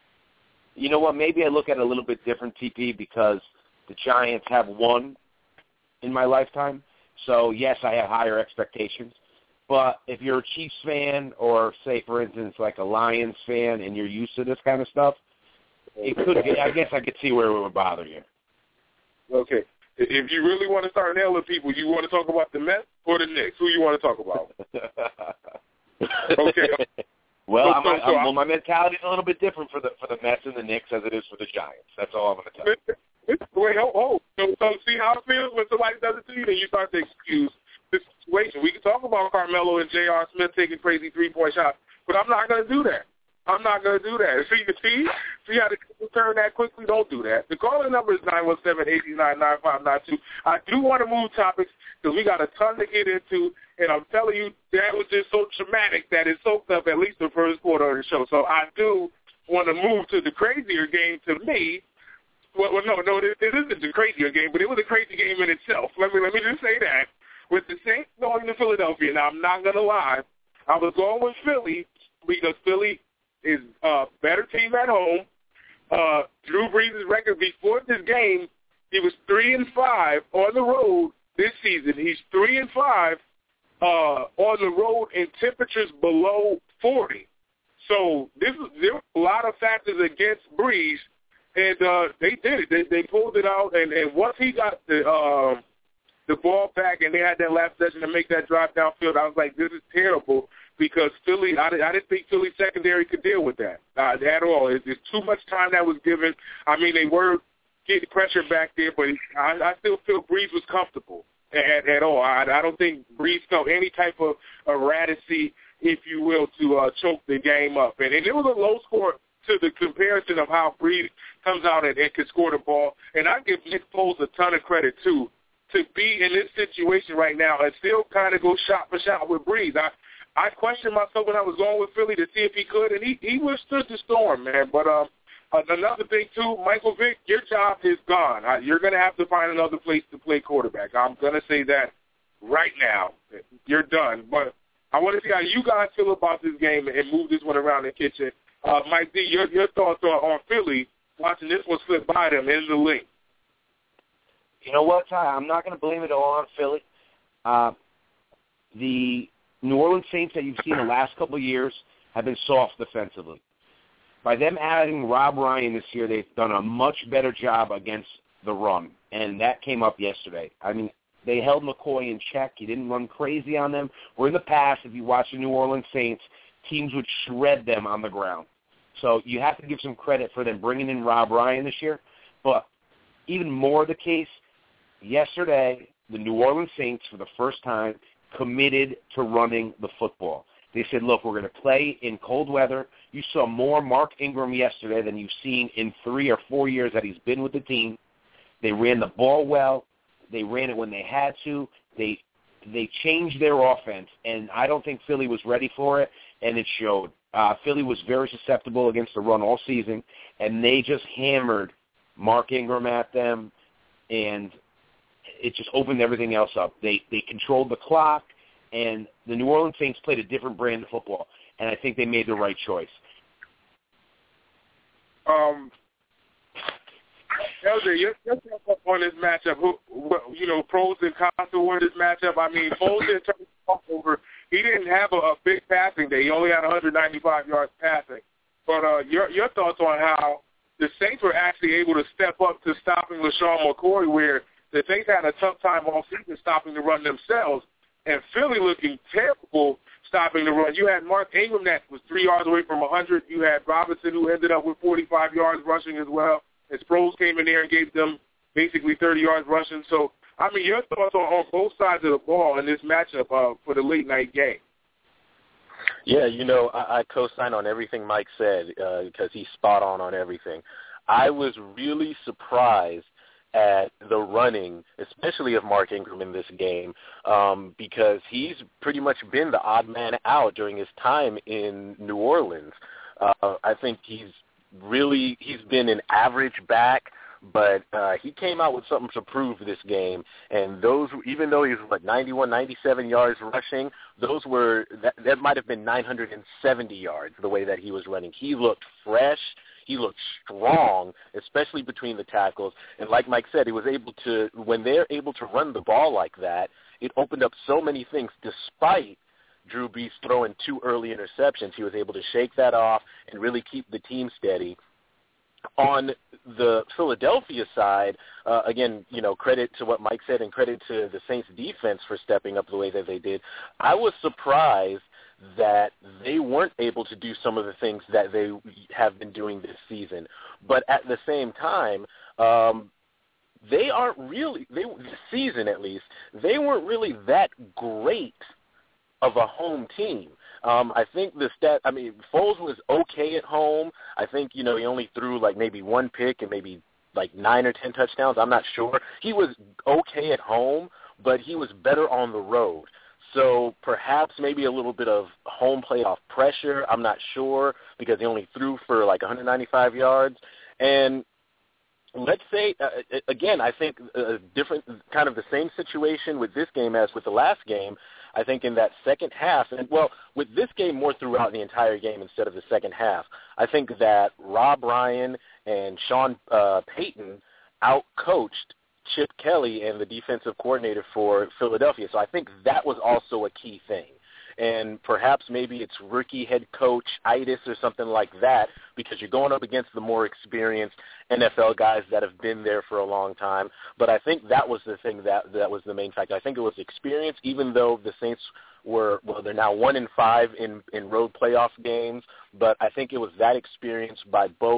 You know what? Maybe I look at it a little bit different, T P, because the Giants have won in my lifetime. So, yes, I have higher expectations. But if you're a Chiefs fan or, say, for instance, like a Lions fan and you're used to this kind of stuff, it could. I guess I could see where it would bother you. Okay. If you really want to start nailing people, you want to talk about the Mets or the Knicks? Who you want to talk about? Okay. Well, so, I'm, so, I'm, so well, my mentality is a little bit different for the for the Mets and the Knicks as it is for the Giants. That's all I'm going to tell you. Wait, hold, hold. So, so see how it feels when somebody does it to you, then you start to excuse the situation. We can talk about Carmelo and J R. Smith taking crazy three-point shots, but I'm not going to do that. I'm not going to do that. See, see, see how the turn that quickly? Don't do that. The calling number is nine one seven, eight nine, nine five nine two. I do want to move topics because we got a ton to get into, and I'm telling you, that was just so traumatic that it soaked up at least the first quarter of the show. So I do want to move to the crazier game to me. Well, well no, no, it, it isn't the crazier game, but it was a crazy game in itself. Let me let me just say that. With the Saints going to Philadelphia, now I'm not going to lie, I was going with Philly because Philly is a better team at home. Uh, Drew Brees' record before this game, he was three and five on the road this season. He's three and five uh, on the road in temperatures below forty. So this is, there were a lot of factors against Brees, and uh, they did it. They, they pulled it out, and, and once he got the uh, the ball back and they had that last session to make that drive downfield, I was like, this is terrible. Because Philly, I, I didn't think Philly secondary could deal with that uh, at all. It, it's too much time that was given. I mean, they were get pressure back there, but I, I still feel Brees was comfortable at, at all. I, I don't think Brees felt any type of erracy, if you will, to uh, choke the game up. And, and it was a low score to the comparison of how Brees comes out and, and can score the ball. And I give Nick Foles a ton of credit, too, to be in this situation right now and still kind of go shot for shot with Brees. I, I questioned myself when I was going with Philly to see if he could, and he, he withstood the storm, man. But um, another thing, too, Michael Vick, your job is gone. You're going to have to find another place to play quarterback. I'm going to say that right now. You're done. But I want to see how you guys feel about this game and move this one around the kitchen. Uh, Mike D, your, your thoughts are on Philly, watching this one slip by them in the link. You know what, Ty? I'm not going to blame it all on Philly. Uh, the New Orleans Saints that you've seen the last couple of years have been soft defensively. By them adding Rob Ryan this year, they've done a much better job against the run, and that came up yesterday. I mean, they held McCoy in check. He didn't run crazy on them. Where in the past, if you watch the New Orleans Saints, teams would shred them on the ground. So you have to give some credit for them bringing in Rob Ryan this year. But even more the case, yesterday, the New Orleans Saints, for the first time, committed to running the football. They said, look, we're going to play in cold weather. You saw more Mark Ingram yesterday than you've seen in three or four years that he's been with the team. They ran the ball well. They ran it when they had to. They they changed their offense, and I don't think Philly was ready for it, and it showed. Uh, Philly was very susceptible against the run all season, and they just hammered Mark Ingram at them, and it just opened everything else up. They they controlled the clock, and the New Orleans Saints played a different brand of football, and I think they made the right choice. Um, L J, your thoughts on this matchup? Who, you know, pros and cons to this matchup. I mean, Foles didn't turn the ball over. He didn't have a, a big passing day. He only had one hundred ninety-five yards passing. But uh, your your thoughts on how the Saints were actually able to step up to stopping LaShawn McCoy, where the Saints had a tough time all season stopping the run themselves, and Philly looking terrible stopping the run. You had Mark Ingram that was three yards away from one hundred. You had Robinson, who ended up with forty-five yards rushing as well. And Sproles came in there and gave them basically thirty yards rushing. So, I mean, your thoughts on, on both sides of the ball in this matchup uh, for the late-night game? Yeah, you know, I, I co-sign on everything Mike said uh, because he's spot on on everything. I was really surprised at the running, especially of Mark Ingram in this game, um, because he's pretty much been the odd man out during his time in New Orleans. Uh, I think he's really he's been an average back, but uh, he came out with something to prove this game. And those, even though he was like ninety-one, ninety-seven yards rushing, those were that, that might have been nine hundred seventy yards the way that he was running. He looked fresh. He looked strong, especially between the tackles. And like Mike said, he was able to, when they're able to run the ball like that, it opened up so many things. Despite Drew Brees throwing two early interceptions, he was able to shake that off and really keep the team steady. On the Philadelphia side, uh, again, you know, credit to what Mike said and credit to the Saints defense for stepping up the way that they did. I was surprised that they weren't able to do some of the things that they have been doing this season. But at the same time, um, they aren't really, they, this season at least, they weren't really that great of a home team. Um, I think the stat, I mean, Foles was okay at home. I think, you know, he only threw like maybe one pick and maybe like nine or ten touchdowns. I'm not sure. He was okay at home, but he was better on the road. So perhaps maybe a little bit of home playoff pressure. I'm not sure because he only threw for like one hundred ninety-five yards. And let's say, uh, again, I think a different kind of the same situation with this game as with the last game. I think in that second half, and well, with this game more throughout the entire game instead of the second half, I think that Rob Ryan and Sean uh, Payton out-coached Chip Kelly and the defensive coordinator for Philadelphia. So I think that was also a key thing. And perhaps maybe it's rookie head coach itis or something like that because you're going up against the more experienced N F L guys that have been there for a long time. But I think that was the thing that that was the main factor. I think it was experience, even though the Saints were, well, they're now one in five in, in road playoff games. But I think it was that experience by both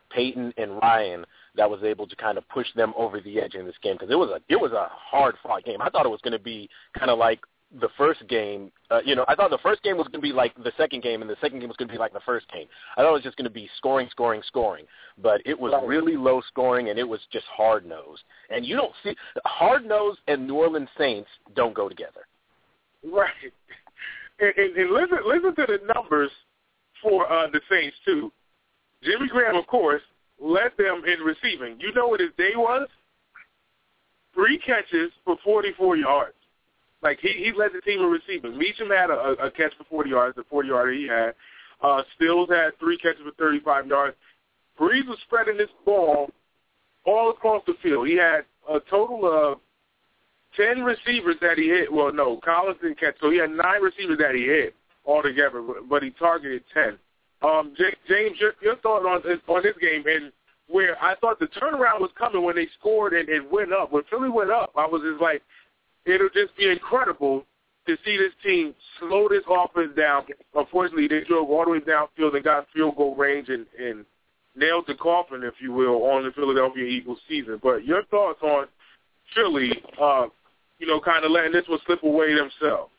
Peyton and Ryan that was able to kind of push them over the edge in this game, because it was a it was a hard-fought game. I thought it was going to be kind of like the first game. Uh, you know, I thought the first game was going to be like the second game, and the second game was going to be like the first game. I thought it was just going to be scoring, scoring, scoring. But it was really low scoring, and it was just hard-nosed. And you don't see – hard-nosed and New Orleans Saints don't go together. Right. And, and, and listen, listen to the numbers for uh, the Saints, too. Jimmy Graham, of course, led them in receiving. You know what his day was? Three catches for forty-four yards. Like, he, he led the team in receiving. Meacham had a, a catch for forty yards, the forty-yarder he had. Uh, Stills had three catches for thirty-five yards. Breeze was spreading this ball all across the field. He had a total of ten receivers that he hit. Well, no, Collins didn't catch. So he had nine receivers that he hit altogether, but he targeted ten. Um, James, your, your thought on this, on this game, and where I thought the turnaround was coming when they scored and, and went up. When Philly went up, I was just like, it'll just be incredible to see this team slow this offense down. Unfortunately, they drove all the way downfield and got field goal range and, and nailed the coffin, if you will, on the Philadelphia Eagles season. But your thoughts on Philly, uh, you know, kind of letting this one slip away themselves?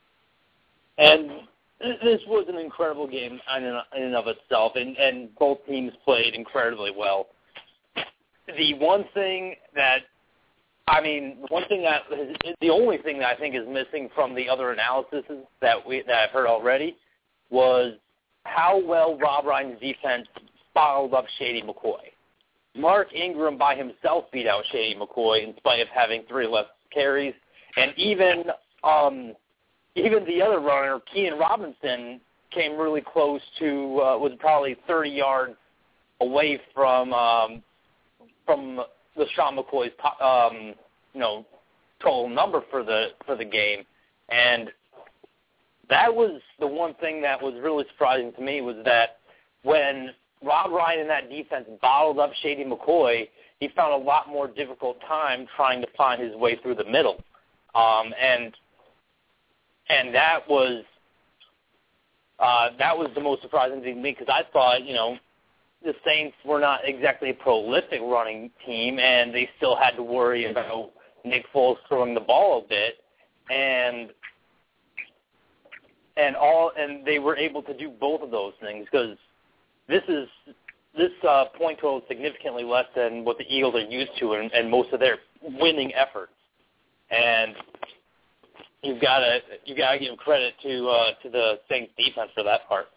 And this was an incredible game in and of itself, and, and both teams played incredibly well. The one thing that, I mean, one thing that, the only thing that I think is missing from the other analysis that we that I've heard already was how well Rob Ryan's defense bottled up Shady McCoy. Mark Ingram by himself beat out Shady McCoy in spite of having three less carries, and even um, even the other runner, Keenan Robinson, came really close to uh, was probably thirty yards away from um, from LeSean McCoy's um, you know total number for the for the game, and that was the one thing that was really surprising to me was that when Rob Ryan and that defense bottled up Shady McCoy, he found a lot more difficult time trying to find his way through the middle, um, and and that was uh, that was the most surprising thing to me because I thought, you know, the Saints were not exactly a prolific running team, and they still had to worry about Nick Foles throwing the ball a bit, and and all and they were able to do both of those things because this is this uh, point total is significantly less than what the Eagles are used to and, and most of their winning efforts, and you've got to you got to give credit to uh, to the Saints defense for that part.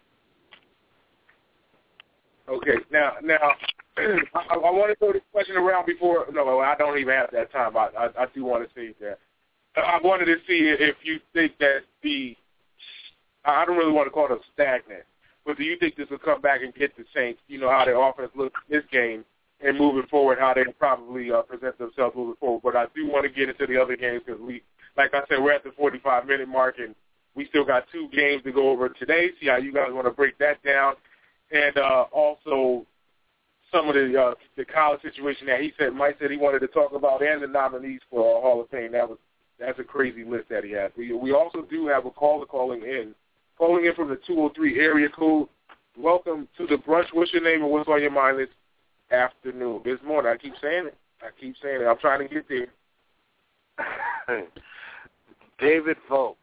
Okay, now now I, I want to throw this question around before. No, I don't even have that time. I I, I do want to say that I wanted to see if you think that the I don't really want to call it stagnant, but do you think this will come back and get the Saints? You know how their offense looks this game and moving forward, how they probably uh, present themselves moving forward. But I do want to get into the other games because we, like I said, we're at the forty-five minute mark and we still got two games to go over today. See how you guys want to break that down. And uh, also some of the uh, the college situation that he said, Mike said he wanted to talk about, and the nominees for uh, Hall of Fame. That was that's a crazy list that he has. We we also do have a caller calling in, calling in from the two oh three area code. Welcome to the brunch. What's your name and what's on your mind this afternoon? This morning. I keep saying it. I keep saying it. I'm trying to get there. David Vogt.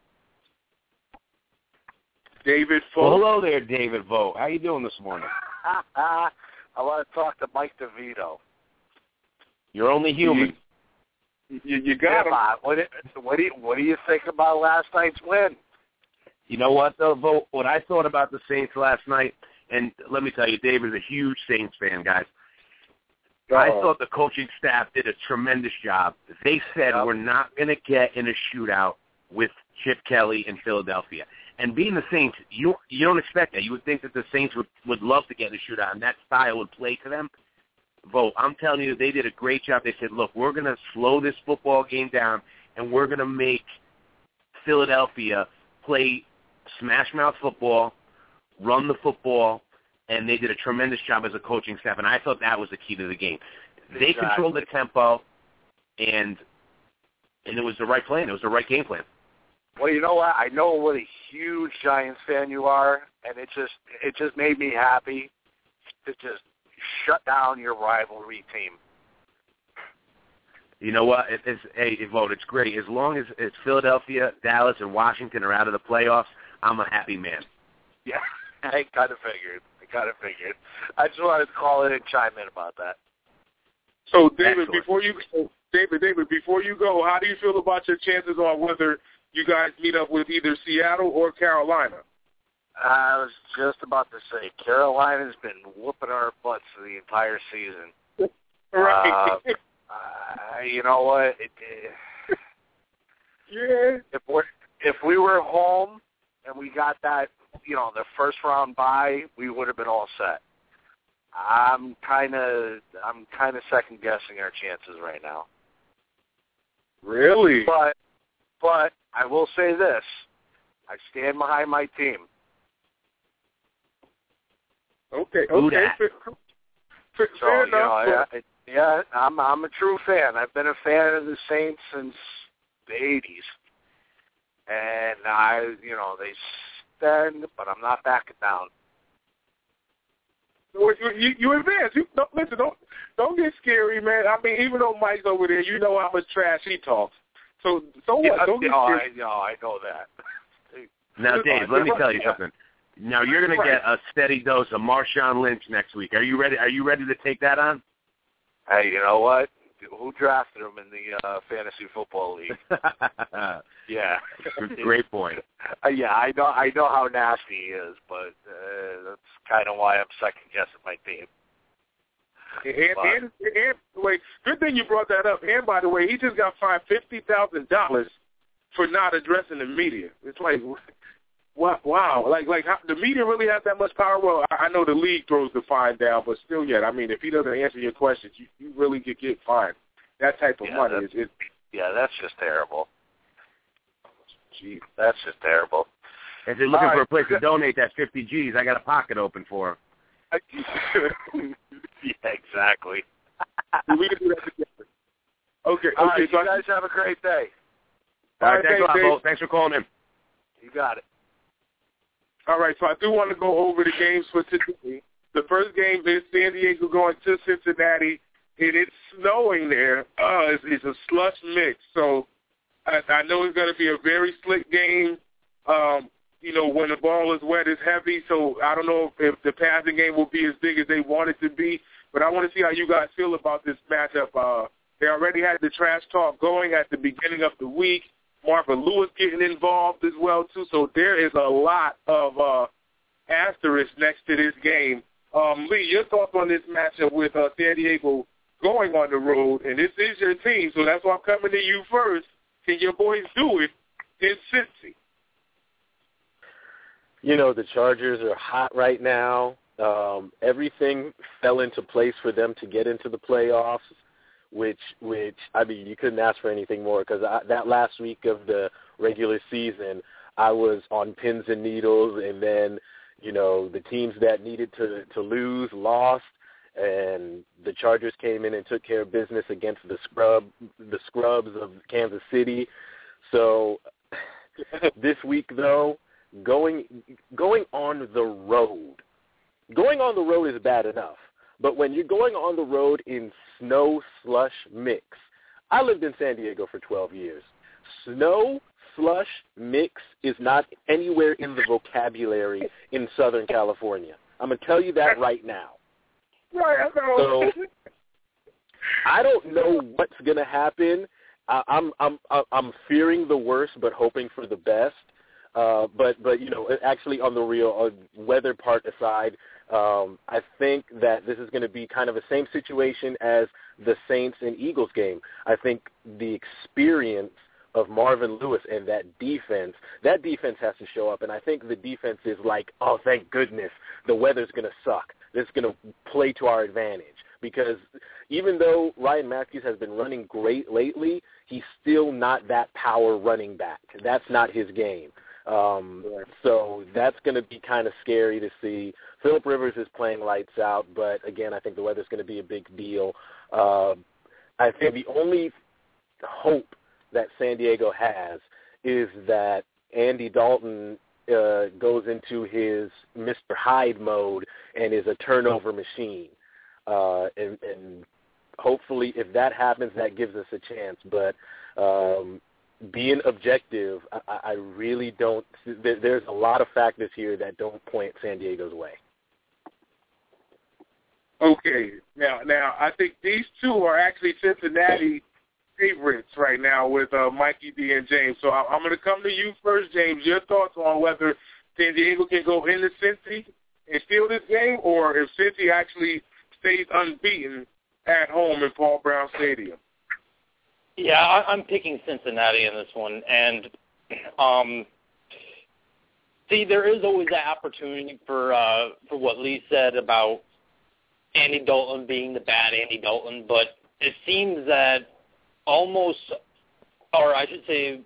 David Vogt. Well, hello there, David Vogt. How you doing this morning? I want to talk to Mike DeVito. You're only human. You, you, you got him. What, what, do you, what do you think about last night's win? You know what, though, Vogt? What I thought about the Saints last night, and let me tell you, David's a huge Saints fan, guys. Uh-oh. I thought the coaching staff did a tremendous job. They said yep. we're not going to get in a shootout with Chip Kelly in Philadelphia. And being the Saints, you you don't expect that. You would think that the Saints would, would love to get in a shootout, and that style would play to them. Vogt, I'm telling you, they did a great job. They said, look, we're going to slow this football game down, and we're going to make Philadelphia play smash-mouth football, run the football, and they did a tremendous job as a coaching staff, and I thought that was the key to the game. They exactly. controlled the tempo, and and it was the right plan. It was the right game plan. Well, you know what? I know what a huge Giants fan you are, and it just it just made me happy to just shut down your rivalry team. You know what? It, it's, hey, Vogt, it's great. As long as it's Philadelphia, Dallas, and Washington are out of the playoffs, I'm a happy man. Yeah, I kind of figured. I kind of figured. I just wanted to call in and chime in about that. So, David, Excellent. before you go, David, David, before you go, how do you feel about your chances on whether you guys meet up with either Seattle or Carolina? I was just about to say, Carolina's been whooping our butts for the entire season. Right. Uh, uh, you know what? It, it, yeah. If we if we were home and we got that, you know, the first round bye, we would have been all set. I'm kind of I'm kind of second guessing our chances right now. Really? But but I will say this: I stand behind my team. Okay. Who Okay. dat? Fair, fair, So fair you know, enough. yeah, yeah, I'm I'm a true fan. I've been a fan of the Saints since the eighties, and I, you know, they stand, but I'm not backing down. You, you, you advance. You, don't, listen, don't don't get scary, man. I mean, even though Mike's over there, you know how much trash he talks. So, so what? Yeah, Don't get no, scary. I, no, I know that. Now, Dave, let me tell you Yeah. something. Now, you're going to get a steady dose of Marshawn Lynch next week. Are you ready? Are you ready to take that on? Hey, you know what? Who drafted him in the uh, fantasy football league? Yeah, Great point. Uh, yeah, I know. I know how nasty he is, but uh, that's kind of why I'm second guessing my team. And, and, and wait, good thing you brought that up. And by the way, he just got fined fifty thousand dollars for not addressing the media. It's like, wow, wow. Like, like how, the media really has that much power. Well, I, I know the league throws the fine down, but still, yet, I mean, if he doesn't answer your questions, you, you really could get fined. That type of Yeah, money that's, is, is. Yeah, that's just terrible. Gee, that's just terrible. If they're looking All for right. a place to donate that fifty G's, I got a pocket open for them. Yeah, exactly. We can do that together. Okay, okay. All right, so you guys have a great day. All right, thanks a lot, Dave. Bo. Thanks for calling in. You got it. All right, so I do want to go over the games for today. The first game is San Diego going to Cincinnati, and it's snowing there. Uh, it's, it's a slush mix, so I, I know it's going to be a very slick game. Um, you know, when the ball is wet, it's heavy, so I don't know if, if the passing game will be as big as they want it to be, but I want to see how you guys feel about this matchup. Uh, they already had the trash talk going at the beginning of the week. Marvin Lewis getting involved as well, too, so there is a lot of uh, asterisks next to this game. Um, Lee, your thoughts on this matchup with uh, San Diego going on the road, and this is your team, so that's why I'm coming to you first. Can your boys do it in Cincy? You know, the Chargers are hot right now. Um, everything fell into place for them to get into the playoffs, which, which I mean, you couldn't ask for anything more because that last week of the regular season, I was on pins and needles, and then, you know, the teams that needed to, to lose lost, and the Chargers came in and took care of business against the scrub, the scrubs of Kansas City. So this week, though, going going on the road, going on the road is bad enough. But when you're going on the road in snow slush mix, I lived in San Diego for twelve years. Snow slush mix is not anywhere in the vocabulary in Southern California. I'm going to tell you that right now. Right, I know. So I don't know what's going to happen. I, I'm I'm I'm fearing the worst, but hoping for the best. Uh, but but you know, actually, on the real uh, weather part aside, um, I think that this is going to be kind of the same situation as the Saints and Eagles game. I think the experience of Marvin Lewis and that defense, that defense has to show up. And I think the defense is like, oh, thank goodness, the weather's going to suck. This is going to play to our advantage. Because even though Ryan Matthews has been running great lately, he's still not that power running back. That's not his game. Um, so that's going to be kind of scary to see. Phillip Rivers is playing lights out, but, again, I think the weather's going to be a big deal. Uh, I think the only hope that San Diego has is that Andy Dalton uh, goes into his Mister Hyde mode and is a turnover machine. uh, and, and hopefully, if that happens, that gives us a chance. But um, being objective, I, I really don't. There's a lot of factors here that don't point San Diego's way. Okay, now, now I think these two are actually Cincinnati favorites right now with uh, Mikey D and James. So I, I'm going to come to you first, James. Your thoughts on whether San Diego can go into Cincy and steal this game, or if Cincy actually stays unbeaten at home in Paul Brown Stadium? Yeah, I, I'm picking Cincinnati in this one, and um, see, there is always that opportunity for uh, for what Lee said about Andy Dalton being the bad Andy Dalton, but it seems that almost, or I should say,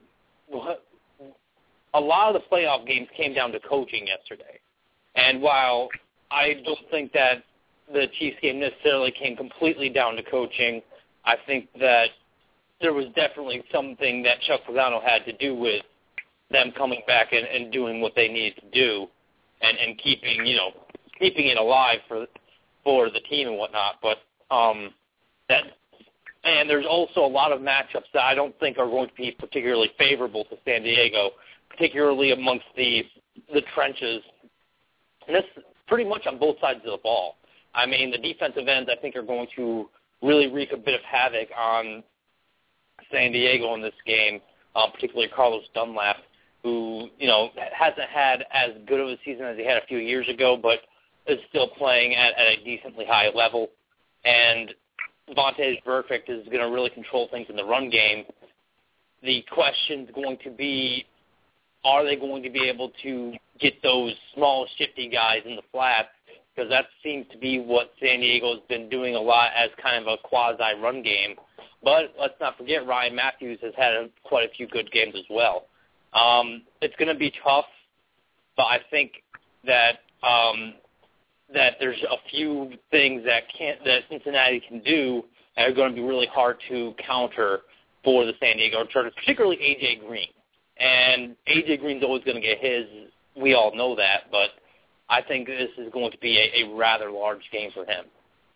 a lot of the playoff games came down to coaching yesterday. And while I don't think that the Chiefs game necessarily came completely down to coaching, I think that there was definitely something that Chuck Pagano had to do with them coming back and, and doing what they needed to do and, and keeping, you know, keeping it alive for for the team and whatnot. But um, that, and there's also a lot of matchups that I don't think are going to be particularly favorable to San Diego, particularly amongst the the trenches. And this pretty much on both sides of the ball. I mean, the defensive ends I think are going to really wreak a bit of havoc on San Diego in this game, um, particularly Carlos Dunlap, who, you know, hasn't had as good of a season as he had a few years ago, but is still playing at, at a decently high level. And Vontaze Burfict is going to really control things in the run game. The question is going to be, are they going to be able to get those small, shifty guys in the flat? Because that seems to be what San Diego's been doing a lot as kind of a quasi-run game. But let's not forget, Ryan Matthews has had a, quite a few good games as well. Um, it's going to be tough, but I think that um, that there's a few things that can't that Cincinnati can do that are going to be really hard to counter for the San Diego Chargers, particularly A J Green. And A J Green's always going to get his. We all know that, but I think this is going to be a, a rather large game for him.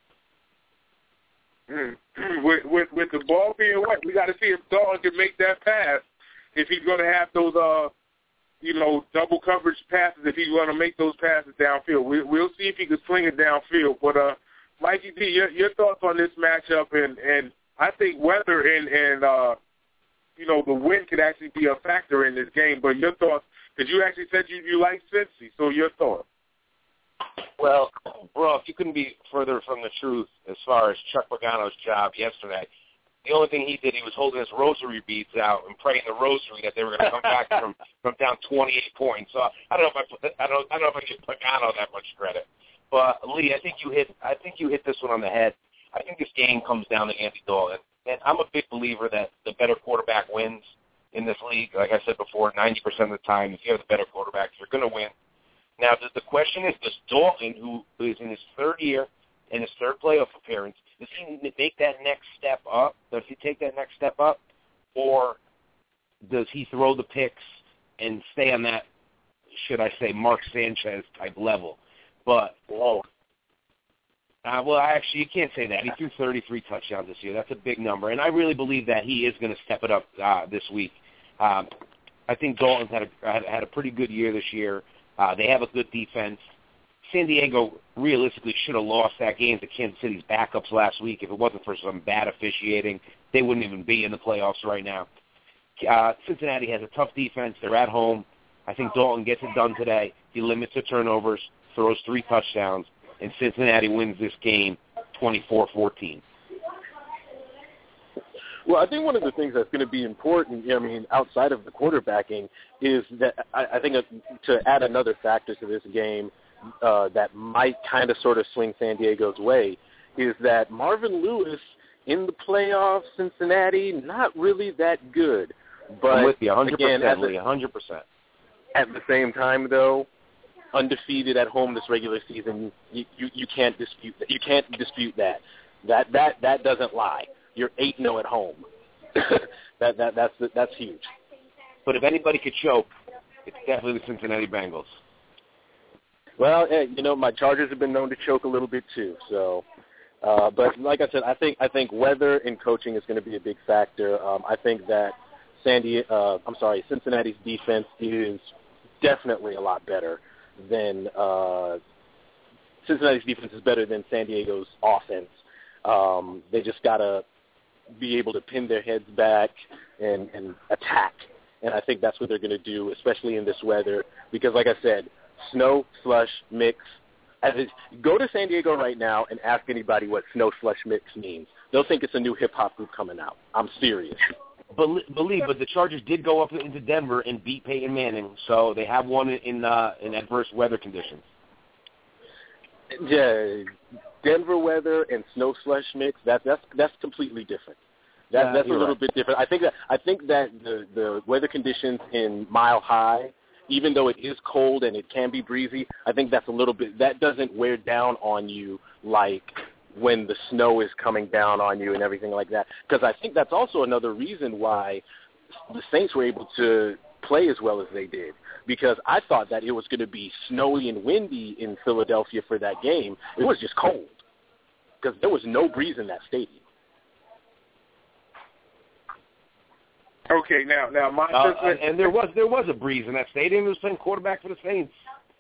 Mm. with, with with the ball being wet, we got to see if Dalton can make that pass. If he's going to have those, uh, you know, double coverage passes, if he's going to make those passes downfield, we, we'll see if he can sling it downfield. But uh, Mikey D, your, your thoughts on this matchup, and and I think weather and and uh, you know, the wind could actually be a factor in this game. But your thoughts, because you actually said you you like Cincy, so your thoughts. Well, bro, if you couldn't be further from the truth as far as Chuck Pagano's job yesterday, the only thing he did, he was holding his rosary beads out and praying the rosary that they were going to come back from, from down twenty-eight points. So I don't know if I, I don't I don't know if I give Pagano that much credit. But Lee, I think you hit I think you hit this one on the head. I think this game comes down to Andy Dalton, and I'm a big believer that the better quarterback wins in this league. Like I said before, ninety percent of the time, if you have the better quarterback, you're going to win. Now, the question is, does Dalton, who is in his third year and his third playoff appearance, does he make that next step up? Does he take that next step up? Or does he throw the picks and stay on that, should I say, Mark Sanchez type level? But, whoa. Uh, well, actually, you can't say that. He threw thirty-three touchdowns this year. That's a big number. And I really believe that he is going to step it up uh, this week. Um, I think Dalton's had a, had a pretty good year this year. Uh, they have a good defense. San Diego realistically should have lost that game to Kansas City's backups last week. If it wasn't for some bad officiating, they wouldn't even be in the playoffs right now. Uh, Cincinnati has a tough defense. They're at home. I think Dalton gets it done today. He limits the turnovers, throws three touchdowns, and Cincinnati wins this game twenty-four fourteen. Well, I think one of the things that's going to be important, I mean, outside of the quarterbacking, is that I, I think to add another factor to this game uh, that might kind of sort of swing San Diego's way is that Marvin Lewis in the playoffs, Cincinnati, not really that good. But I'm with you, one hundred percent, again, Lee, one hundred percent. At the same time, though, undefeated at home this regular season, you, you, you can't dispute that. You can't dispute that. That that that doesn't lie. You're eight and oh at home. that that that's that's huge. But if anybody could choke, it's definitely the Cincinnati Bengals. Well, you know, my Chargers have been known to choke a little bit too. So Uh, but like I said, I think I think weather and coaching is going to be a big factor. Um, I think that Sandy, uh, I'm sorry, Cincinnati's defense is definitely a lot better than uh, Cincinnati's defense is better than San Diego's offense. Um, they just got to be able to pin their heads back and, and attack. And I think that's what they're going to do, especially in this weather, because like I said, snow, slush, mix. As it, go to San Diego right now and ask anybody what snow, slush, mix means. They'll think it's a new hip-hop group coming out. I'm serious. Believe, believe, but the Chargers did go up into Denver and beat Peyton Manning, so they have won in uh, in adverse weather conditions. Yeah, Denver weather and snow slush mix. That that's that's completely different. That yeah, that's a little right. bit different. I think that I think that the the weather conditions in Mile High, even though it is cold and it can be breezy, I think that's a little bit that doesn't wear down on you like when the snow is coming down on you and everything like that. Because I think that's also another reason why the Saints were able to play as well as they did. Because I thought that it was going to be snowy and windy in Philadelphia for that game. It was just cold because there was no breeze in that stadium. Okay, now, now my uh, and there was there was a breeze in that stadium. It was playing quarterback for the Saints.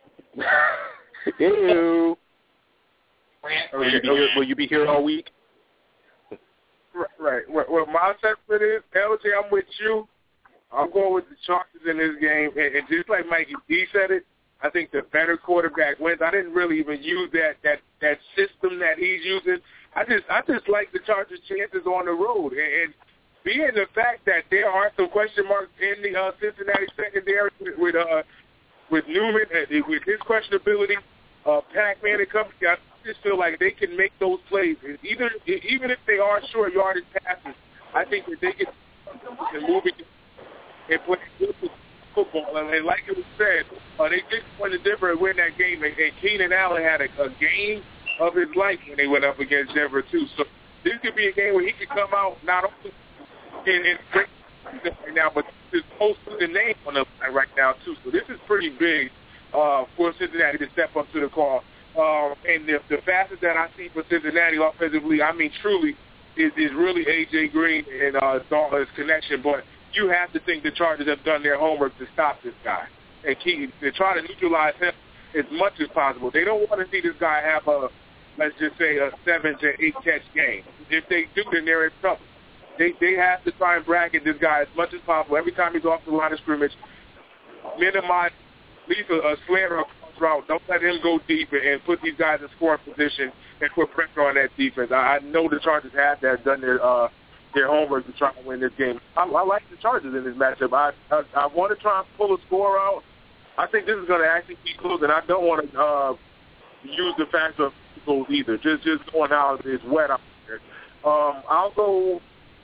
Ew. Will you, be here, will you be here all week? Right. right. Well, well, my assessment is, L J, I'm with you. I'm going with the Chargers in this game. And, and just like Mikey D said it, I think the better quarterback wins. I didn't really even use that that, that system that he's using. I just I just like the Chargers' chances on the road. And, and being the fact that there are some question marks in the uh, Cincinnati secondary with, with, uh, with Newman, and with his questionability, uh, Pac-Man and company, I just feel like they can make those plays. Either, even if they are short yardage passes, I think that they can move it and play good football. And like it was said, uh, they did win the Denver and win that game. And, and Keenan Allen had a, a game of his life when they went up against Denver, too. So this could be a game where he could come out not only in, in great right now, but just post the name on the line right now, too. So this is pretty big uh, for Cincinnati to step up to the call. Um, and the, the fastest that I see for Cincinnati offensively, I mean, truly, is, is really A J Green and uh, Dalton's connection. But you have to think the Chargers have done their homework to stop this guy and keep to try to neutralize him as much as possible. They don't want to see this guy have a, let's just say, a seven to eight catch game. If they do, then they're in trouble. They they have to try and bracket this guy as much as possible. Every time he's off the line of scrimmage, minimize, at least a, a slant or a cross route. Don't let him go deep and put these guys in scoring position and put pressure on that defense. I, I know the Chargers have that, done their uh, their homework to try and win this game. I, I like the Chargers in this matchup. I, I I want to try and pull a score out. I think this is going to actually be close, and I don't want to uh, use the factor of goals either. Just just going out, it's wet out there. Um, I'll go.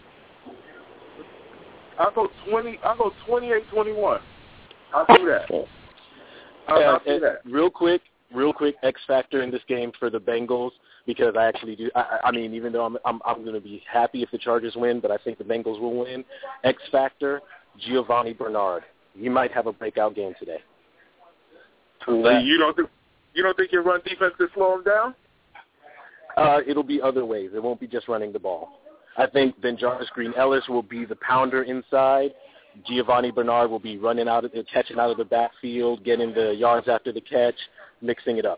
I'll go twenty. I'll go twenty-eight twenty-one. I'll do that. I'll, uh, I'll do that. Real quick, real quick X factor in this game for the Bengals, because I actually do. I, I mean, even though I'm I'm, I'm going to be happy if the Chargers win, but I think the Bengals will win. X factor, Giovanni Bernard. He might have a breakout game today. Uh, you don't think you don't think your run defense could slow him down? Uh, it'll be other ways. It won't be just running the ball. I think then Jarvis Green-Ellis will be the pounder inside. Giovanni Bernard will be running out, of, catching out of the backfield, getting the yards after the catch, mixing it up.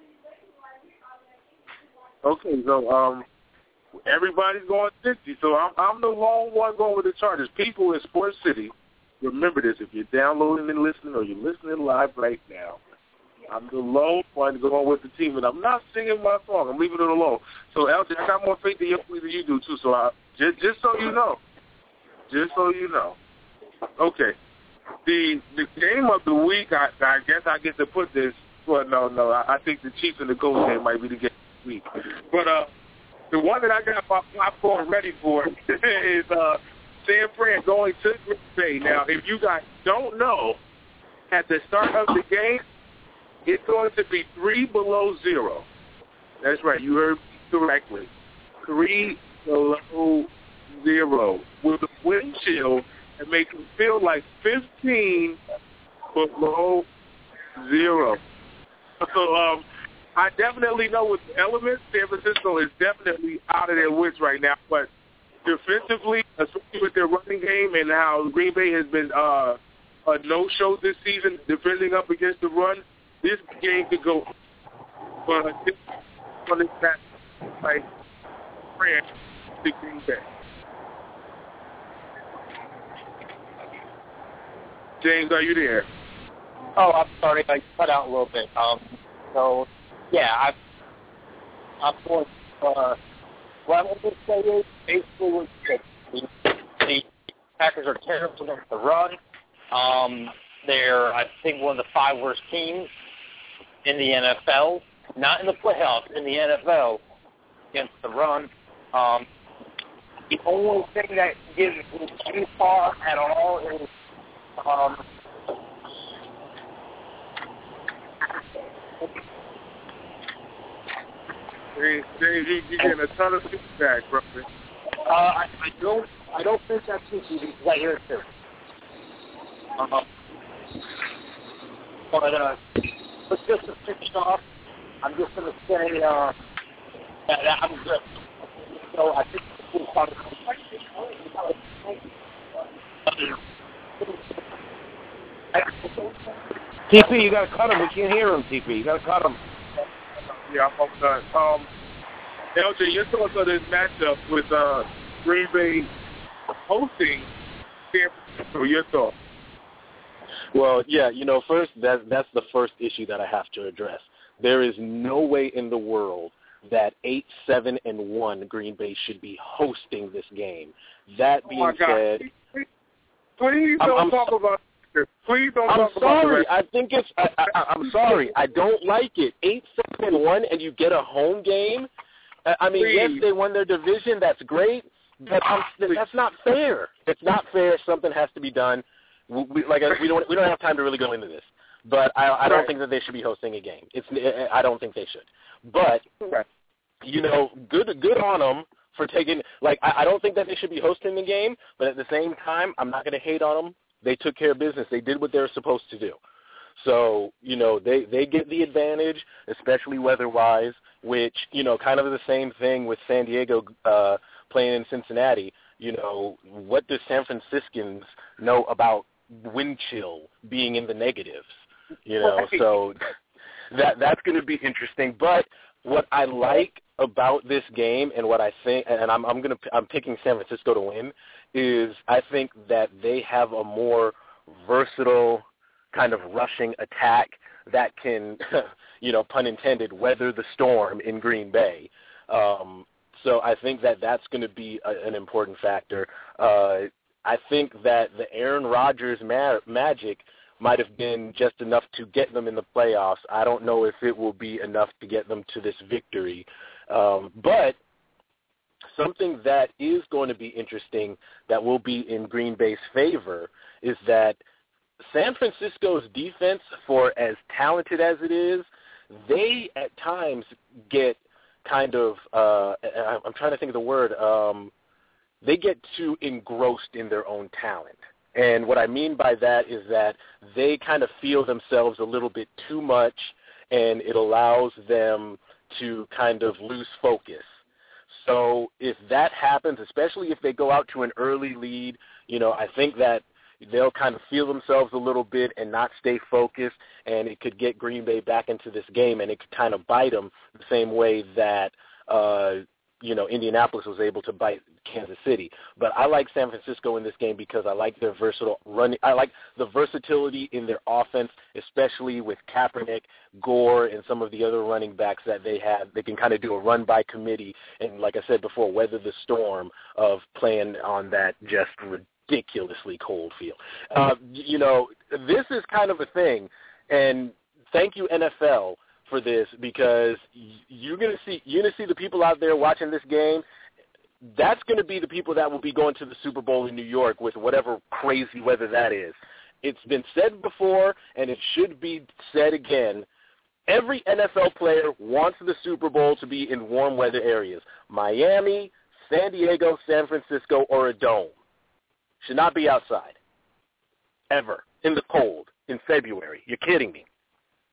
Okay, so um, everybody's going sixty. So I'm, I'm the lone one going with the Chargers. People in Sports City, remember this: if you're downloading and listening, or you're listening live right now, I'm the lone one going with the team, and I'm not singing my song. I'm leaving it alone. So, L J, I got more faith in you than you do, too. So, I, just, just so you know. Just so you know. Okay. The the game of the week, I, I guess I get to put this. Well, no, no. I, I think the Chiefs and the Colts game might be the game of the week. But uh, the one that I got my popcorn ready for is uh, San Fran going to Green Bay. Now, if you guys don't know, at the start of the game, it's going to be three below zero. That's right. You heard me correctly. Three below zero. With a wind chill and make it feel like fifteen below zero. So um, I definitely know with elements, San Francisco is definitely out of their wits right now. But defensively, especially with their running game and how Green Bay has been uh, a no-show this season defending up against the run, this game could go on this back like France to Green Bay. James, are you there? Oh, I'm sorry, I cut out a little bit. Um, so, yeah, I, I'm going to, uh, what I'm going to say is basically what the, the Packers are terrible against the run. Um, they're, I think, one of the five worst teams in the N F L, not in the playoffs, in the N F L against the run. Um, the only thing that gives me too far at all is um, James, James, you, you're getting a ton of feedback, brother. Uh, I, I don't, I don't think that's too easy because I hear it too. Um, but uh, but just to finish off, I'm just going to say uh, that, that I'm good. So I think we'll talk about T P, you got to cut him. We can't hear him, T P. You got to cut him. Yeah, I'm almost done. Um, L J, your thoughts on this matchup with uh, Green Bay hosting San Francisco? Your thoughts? Well, yeah, you know, first, that, that's the first issue that I have to address. There is no way in the world that eight, seven, and one Green Bay should be hosting this game. That being oh said, please don't I'm, talk I'm, about it. Please don't I'm talk sorry. about it. I think it's. I, I, I'm sorry. I don't like it. Eight, seven, and one, and you get a home game. I mean, Please. yes, they won their division. That's great, but I'm, that's not fair. It's not fair. Something has to be done. We, we, like we don't. We don't have time to really go into this. But I, I don't right. think that they should be hosting a game. It's. I don't think they should. But right. you know, good. Good on them for taking. Like I, I don't think that they should be hosting the game. But at the same time, I'm not going to hate on them. They took care of business. They did what they were supposed to do. So, you know, they, they get the advantage, especially weather-wise, which, you know, kind of the same thing with San Diego uh, playing in Cincinnati. You know, what do San Franciscans know about wind chill being in the negatives? You know, Right. so that that's going to be interesting. But what I like about this game and what I think, and I'm I'm going to I'm picking San Francisco to win, is I think that they have a more versatile kind of rushing attack that can, you know, pun intended, weather the storm in Green Bay. Um, so I think that that's going to be a, an important factor. Uh, I think that the Aaron Rodgers ma- magic might have been just enough to get them in the playoffs. I don't know if it will be enough to get them to this victory. Um, but something that is going to be interesting that will be in Green Bay's favor is that San Francisco's defense, for as talented as it is, they at times get kind of, uh, I'm trying to think of the word, um, they get too engrossed in their own talent. And what I mean by that is that they kind of feel themselves a little bit too much, and it allows them to kind of lose focus. So if that happens, especially if they go out to an early lead, you know, I think that they'll kind of feel themselves a little bit and not stay focused, and it could get Green Bay back into this game, and it could kind of bite them the same way that, uh, you know, Indianapolis was able to bite Kansas City. But I like San Francisco in this game because I like their versatile running. I like the versatility in their offense, especially with Kaepernick, Gore, and some of the other running backs that they have. They can kind of do a run by committee and, like I said before, weather the storm of playing on that just ridiculously cold field. Uh, you know, this is kind of a thing, and thank you, N F L, for this, because you're gonna see you're gonna see the people out there watching this game. That's going to be the people that will be going to the Super Bowl in New York with whatever crazy weather that is. It's been said before, and it should be said again. Every N F L player wants the Super Bowl to be in warm weather areas. Miami, San Diego, San Francisco, or a dome. Should not be outside. Ever. In the cold. In February. You're kidding me.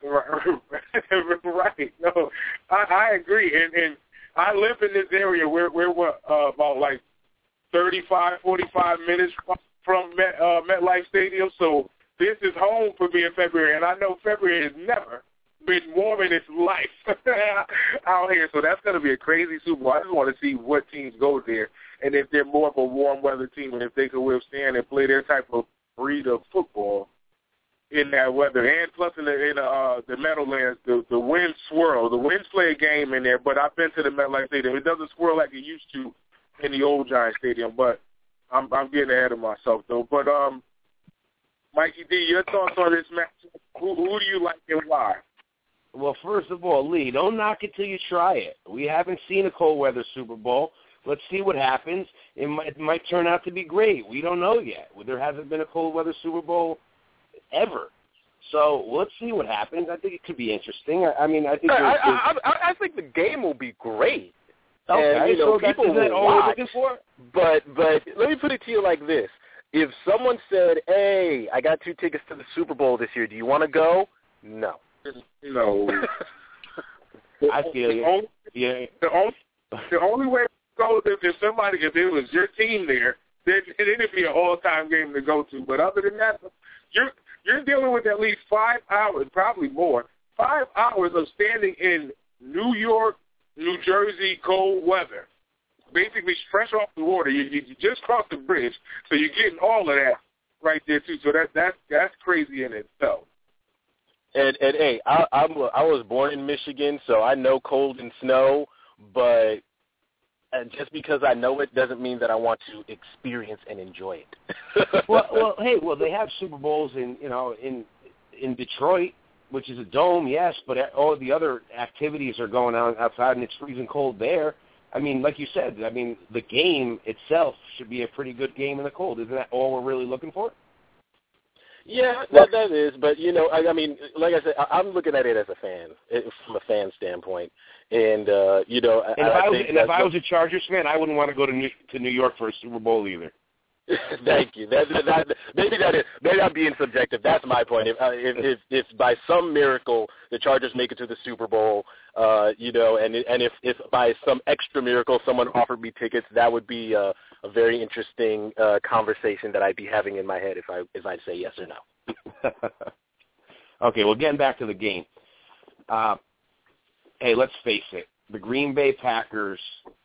Right. No, I, I agree. And, and I live in this area where we're uh, about like thirty-five, forty-five minutes from Met, uh, MetLife Stadium. So this is home for me in February. And I know February has never been warm in its life out here. So that's going to be a crazy Super Bowl. I just want to see what teams go there and if they're more of a warm weather team and if they can withstand and play their type of breed of football in that weather. And plus in the, in the, uh, the Meadowlands, the, the winds swirl. The winds play a game in there, but I've been to the MetLife Stadium. It doesn't swirl like it used to in the old Giant Stadium, but I'm, I'm getting ahead of myself, though. But, um, Mikey D, your thoughts on this match? Who, who do you like and why? Well, first of all, Lee, don't knock it till you try it. We haven't seen a cold weather Super Bowl. Let's see what happens. It might, it might turn out to be great. We don't know yet. There hasn't been a cold weather Super Bowl ever. So let's see what happens. I think it could be interesting. I, I mean, I think I, there's, I, I, I think the game will be great. Okay, and, you know, so people that's will that all we're watch. looking for? But but let me put it to you like this: if someone said, "Hey, I got two tickets to the Super Bowl this year. Do you want to go?" No. No. I feel you. Only, yeah. The only the only way to go is if somebody, if it was your team there, then it'd be an all-time game to go to. But other than that, you're you're dealing with at least five hours, probably more, five hours of standing in New York, New Jersey cold weather, basically fresh off the water. You, you, you just crossed the bridge, so you're getting all of that right there too. So that that's that's crazy in itself. And and hey, I, I'm I was born in Michigan, so I know cold and snow. But and just because I know it doesn't mean that I want to experience and enjoy it. well, well, hey, well, they have Super Bowls in you know in in Detroit, which is a dome, yes, but all the other activities are going on outside, and it's freezing cold there. I mean, like you said, I mean, the game itself should be a pretty good game in the cold. Isn't that all we're really looking for? Yeah, that, that is, but, you know, I, I mean, like I said, I, I'm looking at it as a fan, from a fan standpoint, and, uh, you know, and I, if I, I was, think and if I was a Chargers fan, I wouldn't want to go to New, to New York for a Super Bowl either. Thank you. That, that, maybe that is maybe I'm being subjective. That's my point. If, uh, if if if by some miracle the Chargers make it to the Super Bowl, uh, you know, and and if, if by some extra miracle someone offered me tickets, that would be a, a very interesting uh, conversation that I'd be having in my head if I if I'd say yes or no. Okay, well, getting back to the game. Uh, hey, let's face it. The Green Bay Packers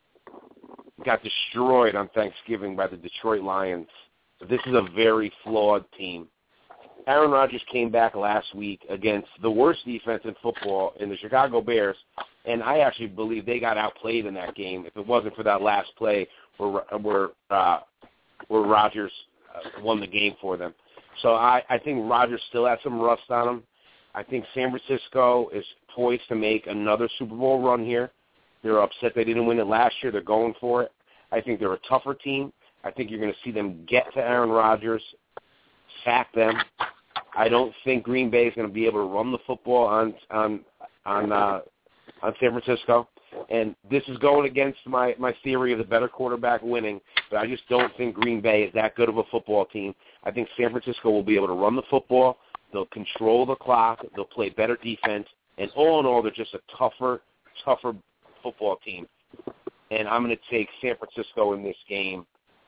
got destroyed on Thanksgiving by the Detroit Lions. This is a very flawed team. Aaron Rodgers came back last week against the worst defense in football in the Chicago Bears, and I actually believe they got outplayed in that game if it wasn't for that last play where where, uh, where Rodgers uh, won the game for them. So I, I think Rodgers still has some rust on him. I think San Francisco is poised to make another Super Bowl run here. They're upset they didn't win it last year. They're going for it. I think they're a tougher team. I think you're going to see them get to Aaron Rodgers, sack them. I don't think Green Bay is going to be able to run the football on on on uh, on San Francisco. And this is going against my, my theory of the better quarterback winning, but I just don't think Green Bay is that good of a football team. I think San Francisco will be able to run the football. They'll control the clock. They'll play better defense. And all in all, they're just a tougher, tougher football team. And I'm going to take San Francisco in this game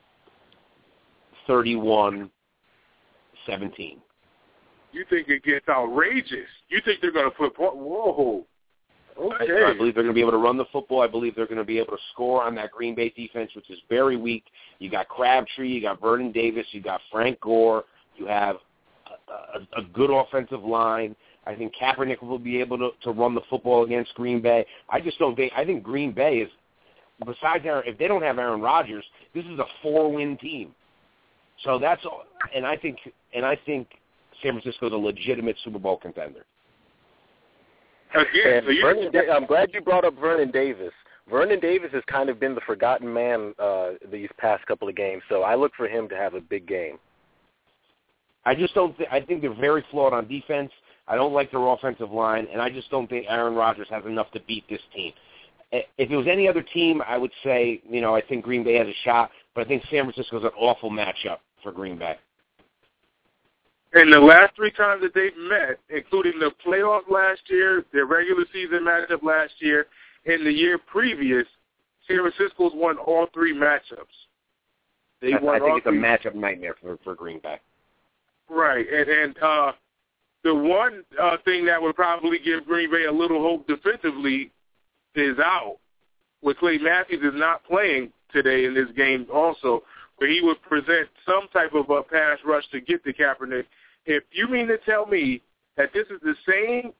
thirty-one seventeen. You think it gets outrageous. You think they're going to put – whoa. Okay. I believe they're going to be able to run the football. I believe they're going to be able to score on that Green Bay defense, which is very weak. You got Crabtree, you got Vernon Davis, you got Frank Gore, you have a, a, a good offensive line. I think Kaepernick will be able to, to run the football against Green Bay. I just don't think – I think Green Bay is – besides Aaron, if they don't have Aaron Rodgers, this is a four-win team. So that's all. And I think and I think San Francisco is a legitimate Super Bowl contender. Again, so Vernon da- I'm glad you brought up Vernon Davis. Vernon Davis has kind of been the forgotten man uh, these past couple of games, so I look for him to have a big game. I just don't. Th- I think they're very flawed on defense. I don't like their offensive line, and I just don't think Aaron Rodgers has enough to beat this team. If it was any other team, I would say, you know, I think Green Bay has a shot, but I think San Francisco is an awful matchup for Green Bay. And the last three times that they've met, including the playoff last year, their regular season matchup last year, and the year previous, San Francisco's won all three matchups. They I, won I think all it's three. a matchup nightmare for, for Green Bay. Right, and, and uh, the one uh, thing that would probably give Green Bay a little hope defensively is out. With Clay Matthews is not playing today in this game also, where he would present some type of a pass rush to get to Kaepernick. If you mean to tell me that this is the same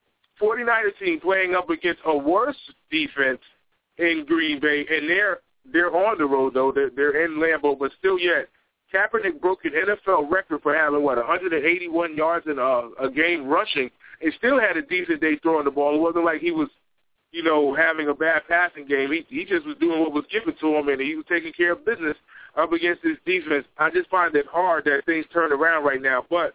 49er team playing up against a worse defense in Green Bay, and they're they're on the road, though. They're, they're in Lambeau, but still yet, Kaepernick broke an N F L record for having, what, one hundred eighty-one yards in a, a game rushing, and still had a decent day throwing the ball. It wasn't like he was, you know, having a bad passing game. He, he just was doing what was given to him, and he was taking care of business up against his defense. I just find it hard that things turn around right now, but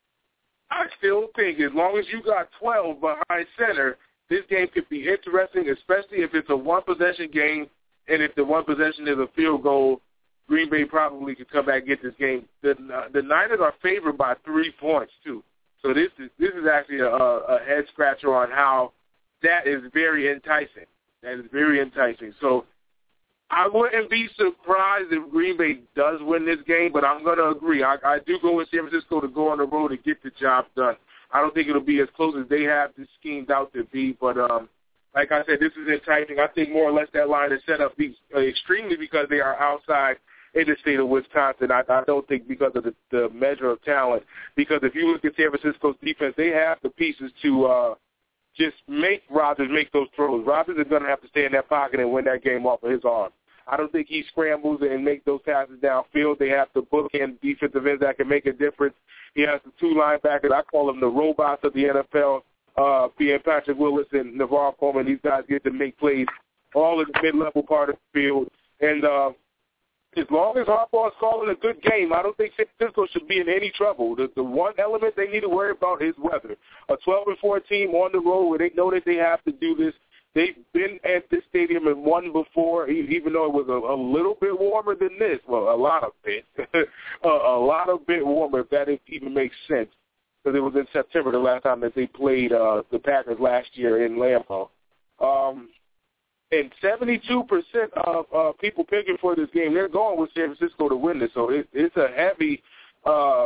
I still think as long as you got twelve behind center, this game could be interesting, especially if it's a one-possession game, and if the one possession is a field goal, Green Bay probably could come back and get this game. The uh, the Niners are favored by three points, too. So this is this is actually a, a head-scratcher on how that is very enticing. That is very enticing. So I wouldn't be surprised if Green Bay does win this game, but I'm going to agree. I, I do go with San Francisco to go on the road and get the job done. I don't think it'll be as close as they have this schemed out to be, but um, like I said, this is enticing. I think more or less that line is set up be, uh, extremely because they are outside in the state of Wisconsin. I, I don't think because of the, the measure of talent, because if you look at San Francisco's defense, they have the pieces to uh, just make Rodgers make those throws. Rodgers is going to have to stay in that pocket and win that game off of his arm. I don't think he scrambles and make those passes downfield. They have the bookend defensive ends that can make a difference. He has the two linebackers. I call them the robots of the N F L, uh, being Patrick Willis and Navarre Coleman. These guys get to make plays all in the mid-level part of the field. And uh, as long as Harbaugh is calling a good game, I don't think San Francisco should be in any trouble. The, the one element they need to worry about is weather. A twelve and four team on the road where they know that they have to do this. They've been at this stadium and won before, even though it was a, a little bit warmer than this. Well, a lot of bit. a, a lot of bit warmer, if that even makes sense, because it was in September the last time that they played uh, the Packers last year in Lambeau. Um, and seventy-two percent of uh, people picking for this game, they're going with San Francisco to win this. So it, it's a heavy, uh,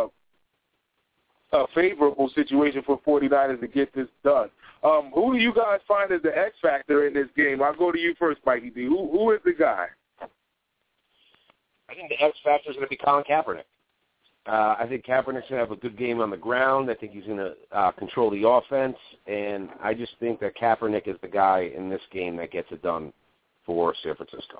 a favorable situation for 49ers to get this done. Um, who do you guys find as the X factor in this game? I'll go to you first, Mikey D. Who, who is the guy? I think the X factor is going to be Colin Kaepernick. Uh, I think Kaepernick's going to have a good game on the ground. I think he's going to uh, control the offense, and I just think that Kaepernick is the guy in this game that gets it done for San Francisco.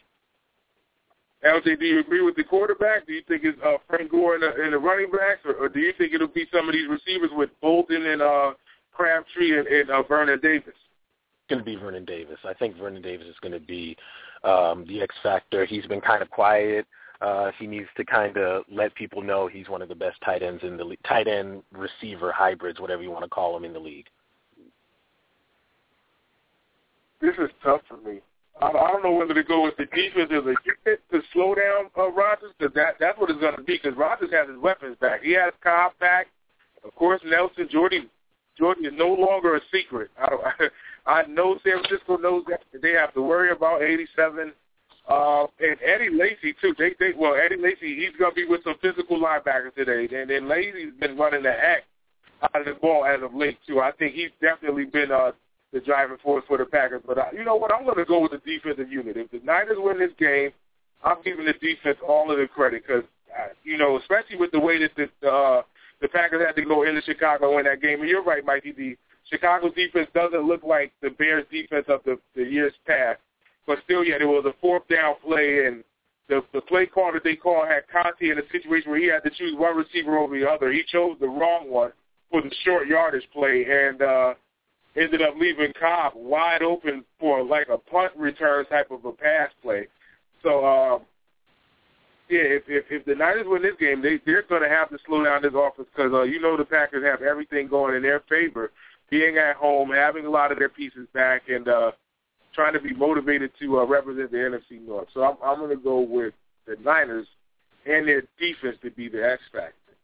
L J, do you agree with the quarterback? Do you think it's uh, Frank Gore and the, and the running backs, or, or do you think it'll be some of these receivers with Bolton and uh, Crabtree and, and uh, Vernon Davis? It's going to be Vernon Davis. I think Vernon Davis is going to be um, the X factor. He's been kind of quiet. Uh, he needs to kind of let people know he's one of the best tight ends in the league, tight end receiver hybrids, whatever you want to call them in the league. This is tough for me. I, I don't know whether to go with the defense as a unit to slow down uh, Rodgers, because that, that's what it's going to be, because Rodgers has his weapons back. He has Cobb back. Of course, Nelson, Jordy, Jordy is no longer a secret. I, don't, I know San Francisco knows that. They have to worry about eighty-seven. Uh, and Eddie Lacy, too. They, they, well, Eddie Lacy, he's going to be with some physical linebackers today. And then Lacy's been running the heck out of the ball as of late, too. I think he's definitely been uh, the driving force for the Packers. But uh, you know what? I'm going to go with the defensive unit. If the Niners win this game, I'm giving the defense all of the credit because, uh, you know, especially with the way that the, uh, the Packers had to go into Chicago in that game. And you're right, Mikey D. Chicago's defense doesn't look like the Bears' defense of the, the years past. But still, yet, it was a fourth down play, and the, the play call that they called had Conte in a situation where he had to choose one receiver over the other. He chose the wrong one for the short yardage play and uh, ended up leaving Cobb wide open for like a punt return type of a pass play. So, uh, yeah, if, if, if the Niners win this game, they, they're going to have to slow down this offense because, uh, you know, the Packers have everything going in their favor, being at home, having a lot of their pieces back, and uh, trying to be motivated to uh, represent the N F C North. So I'm, I'm going to go with the Niners and their defense to be the X factor.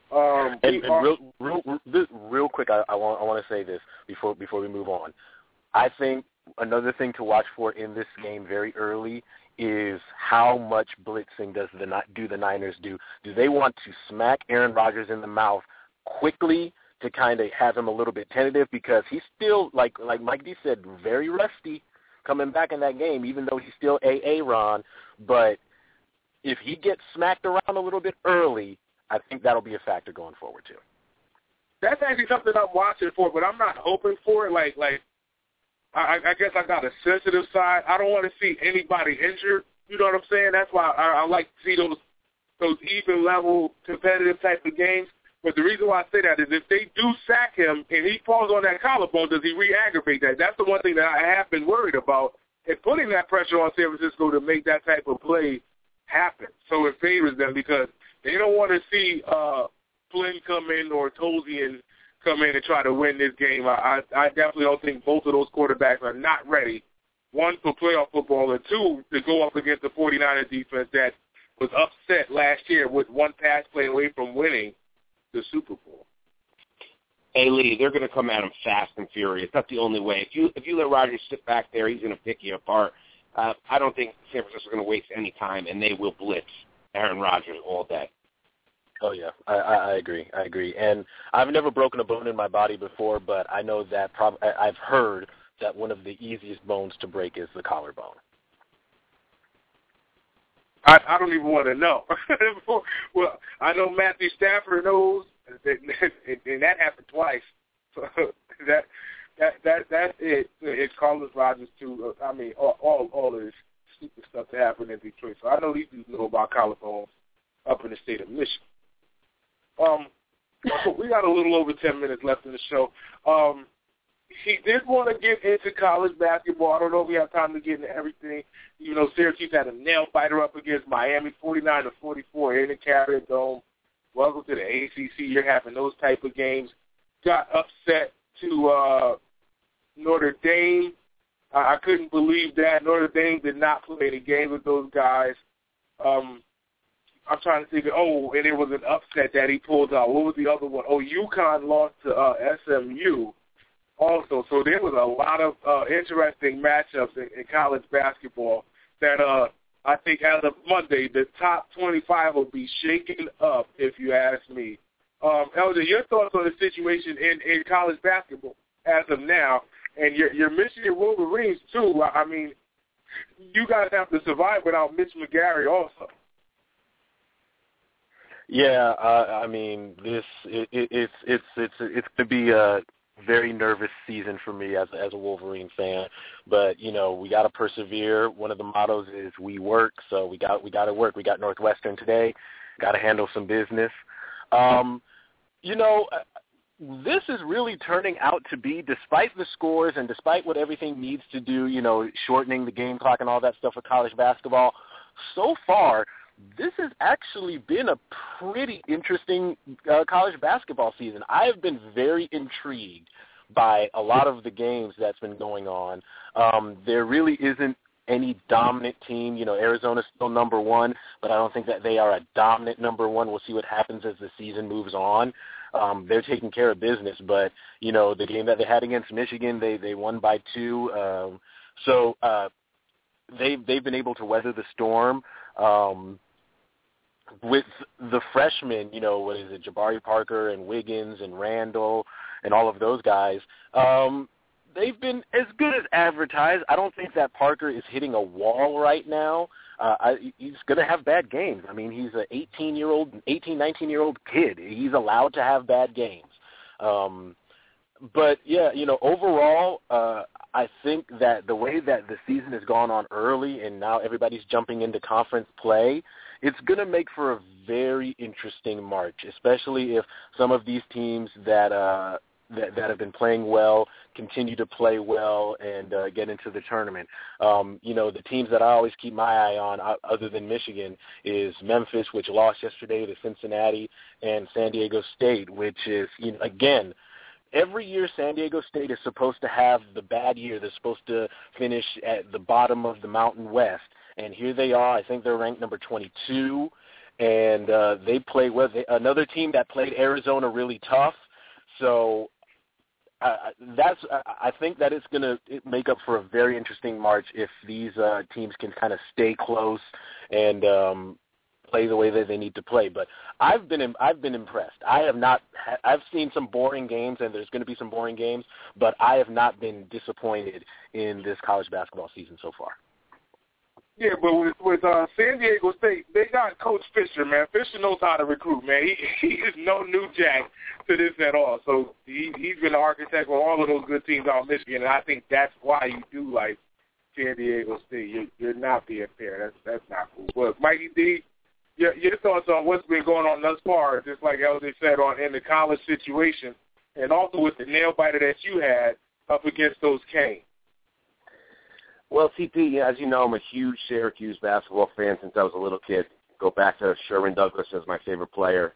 Um, and, and are, real, real, real, real quick, I, I want I want to say this before before we move on. I think another thing to watch for in this game very early is how much blitzing does the do the Niners do? Do they want to smack Aaron Rodgers in the mouth quickly to kind of have him a little bit tentative, because he's still, like like Mike D said, very rusty coming back in that game, even though he's still Aaron. But if he gets smacked around a little bit early, I think that'll be a factor going forward too. That's actually something I'm watching for, but I'm not hoping for it. Like, like I, I guess I got a sensitive side. I don't want to see anybody injured. You know what I'm saying? That's why I, I like to see those those even level competitive type of games. But the reason why I say that is if they do sack him and he falls on that collarbone, does he re-aggravate that? That's the one thing that I have been worried about, and putting that pressure on San Francisco to make that type of play happen. So it favors them, because they don't want to see uh, Flynn come in or Tolzien come in and try to win this game. I, I, I definitely don't think both of those quarterbacks are not ready, one, for playoff football, and two, to go up against the 49ers defense that was upset last year with one pass play away from winning the Super Bowl. Hey, Lee, they're going to come at him fast and furious. That's the only way. If you if you let Rodgers sit back there, he's going to pick you apart. Uh, I don't think San Francisco is going to waste any time, and they will blitz Aaron Rodgers all day. Oh, yeah, I, I, I agree. I agree. And I've never broken a bone in my body before, but I know that prob- I've heard that one of the easiest bones to break is the collarbone. I, I don't even want to know. Well, I know Matthew Stafford knows, and that happened twice. So that that that that's it. It's Carlos Rogers too. I mean, all all, all of this stupid stuff that happened in Detroit. So I know these dudes know about collarbones up in the state of Michigan. Um, we got a little over ten minutes left in the show. Um, he did want to get into college basketball. I don't know if we have time to get into everything. You know, Syracuse had a nail biter up against Miami, forty-nine to forty-four in the Carrier Dome. Welcome to the A C C. You're having those type of games. Got upset to uh, Notre Dame. I, I couldn't believe that. Notre Dame did not play any game with those guys. Um, I'm trying to think. Oh, and it was an upset that he pulled out. What was the other one? Oh, UConn lost to uh, S M U. Also, so there was a lot of uh, interesting matchups in, in college basketball that uh, I think as of Monday, the top twenty-five will be shaken up, if you ask me. Um, Elder, your thoughts on the situation in, in college basketball as of now, and your, your Michigan Wolverines, too. I mean, you guys have to survive without Mitch McGary also. Yeah, uh, I mean, this it, it, it's it's it's it's going to be a very nervous season for me as as a Wolverine fan, but you know we got to persevere. One of the mottos is we work, so we got we got to work. We got Northwestern today, got to handle some business. Um, you know, this is really turning out to be, despite the scores and despite what everything needs to do, you know, shortening the game clock and all that stuff for college basketball. So far, this has actually been a pretty interesting uh, college basketball season. I have been very intrigued by a lot of the games that's been going on. Um, there really isn't any dominant team. You know, Arizona's still number one, but I don't think that they are a dominant number one. We'll see what happens as the season moves on. Um, they're taking care of business, but, you know, the game that they had against Michigan, they, they won by two. Um, so uh, they, they've been able to weather the storm. Um, with the freshmen, you know, what is it, Jabari Parker and Wiggins and Randall and all of those guys, um, they've been as good as advertised. I don't think that Parker is hitting a wall right now. Uh, I, he's going to have bad games. I mean, he's an eighteen-year-old, eighteen, nineteen-year-old kid. He's allowed to have bad games. Um, but, yeah, you know, overall, uh, I think that the way that the season has gone on early and now everybody's jumping into conference play, it's going to make for a very interesting March, especially if some of these teams that uh, that, that have been playing well continue to play well and uh, get into the tournament. Um, you know, the teams that I always keep my eye on, uh, other than Michigan, is Memphis, which lost yesterday to Cincinnati, and San Diego State, which is, you know, again, every year San Diego State is supposed to have the bad year. They're supposed to finish at the bottom of the Mountain West. And here they are. I think they're ranked number twenty-two. and uh, they play with another team that played Arizona really tough. So uh, that's I think that it's going to make up for a very interesting March if these uh, teams can kind of stay close and um, play the way that they need to play. But I've been I've been impressed. I have not I've seen some boring games, and there's going to be some boring games, but I have not been disappointed in this college basketball season so far. Yeah, but with, with uh, San Diego State, they got Coach Fisher, man. Fisher knows how to recruit, man. He, he is no new jack to this at all. So he, he's been the architect on all of those good teams out of Michigan, and I think that's why you do like San Diego State. You're, you're not being fair. That's that's not cool. But Mikey D, your, your thoughts on what's been going on thus far, just like L J said, on in the college situation, and also with the nail biter that you had up against those Canes. Well, T P, as you know, I'm a huge Syracuse basketball fan since I was a little kid. Go back to Sherman Douglas as my favorite player.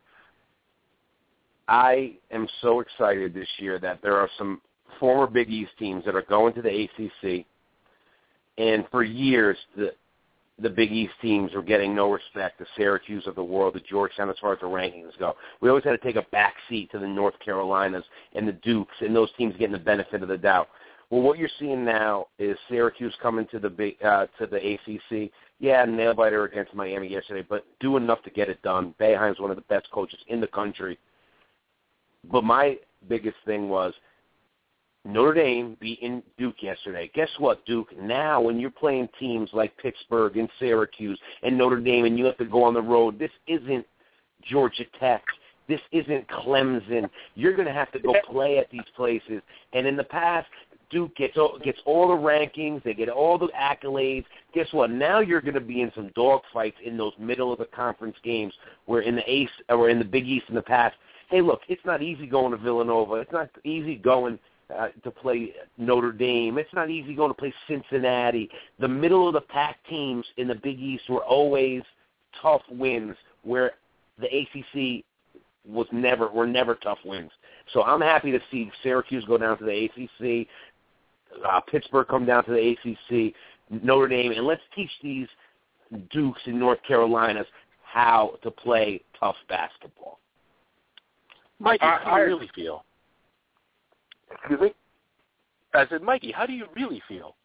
I am so excited this year that there are some former Big East teams that are going to the A C C, and for years the the Big East teams were getting no respect. The Syracuse of the world, the Georgetown, as far as the rankings go. We always had to take a back seat to the North Carolinas and the Dukes, and those teams getting the benefit of the doubt. Well, what you're seeing now is Syracuse coming to the big, uh, to the A C C. Yeah, nail biter against Miami yesterday, but do enough to get it done. Boeheim's one of the best coaches in the country. But my biggest thing was Notre Dame beating Duke yesterday. Guess what, Duke? Now when you're playing teams like Pittsburgh and Syracuse and Notre Dame and you have to go on the road, this isn't Georgia Tech. This isn't Clemson. You're going to have to go play at these places. And in the past, Duke gets all, gets all the rankings. They get all the accolades. Guess what? Now you're going to be in some dogfights in those middle of the conference games where in the Ace or in the Big East in the past, hey, look, it's not easy going to Villanova. It's not easy going uh, to play Notre Dame. It's not easy going to play Cincinnati. The middle of the pack teams in the Big East were always tough wins where the A C C was never were never tough wins. So I'm happy to see Syracuse go down to the A C C, uh, Pittsburgh come down to the A C C, Notre Dame, and let's teach these Dukes in North Carolinas how to play tough basketball. Mikey, I, how do you I, really feel? Excuse me? I said, Mikey, how do you really feel?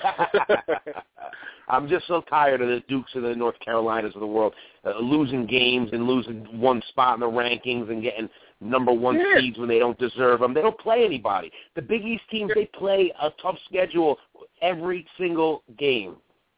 I'm just so tired of the Dukes and the North Carolinas of the world uh, losing games and losing one spot in the rankings and getting number one yeah. seeds when they don't deserve them. They don't play anybody. The Big East teams, they play a tough schedule every single game.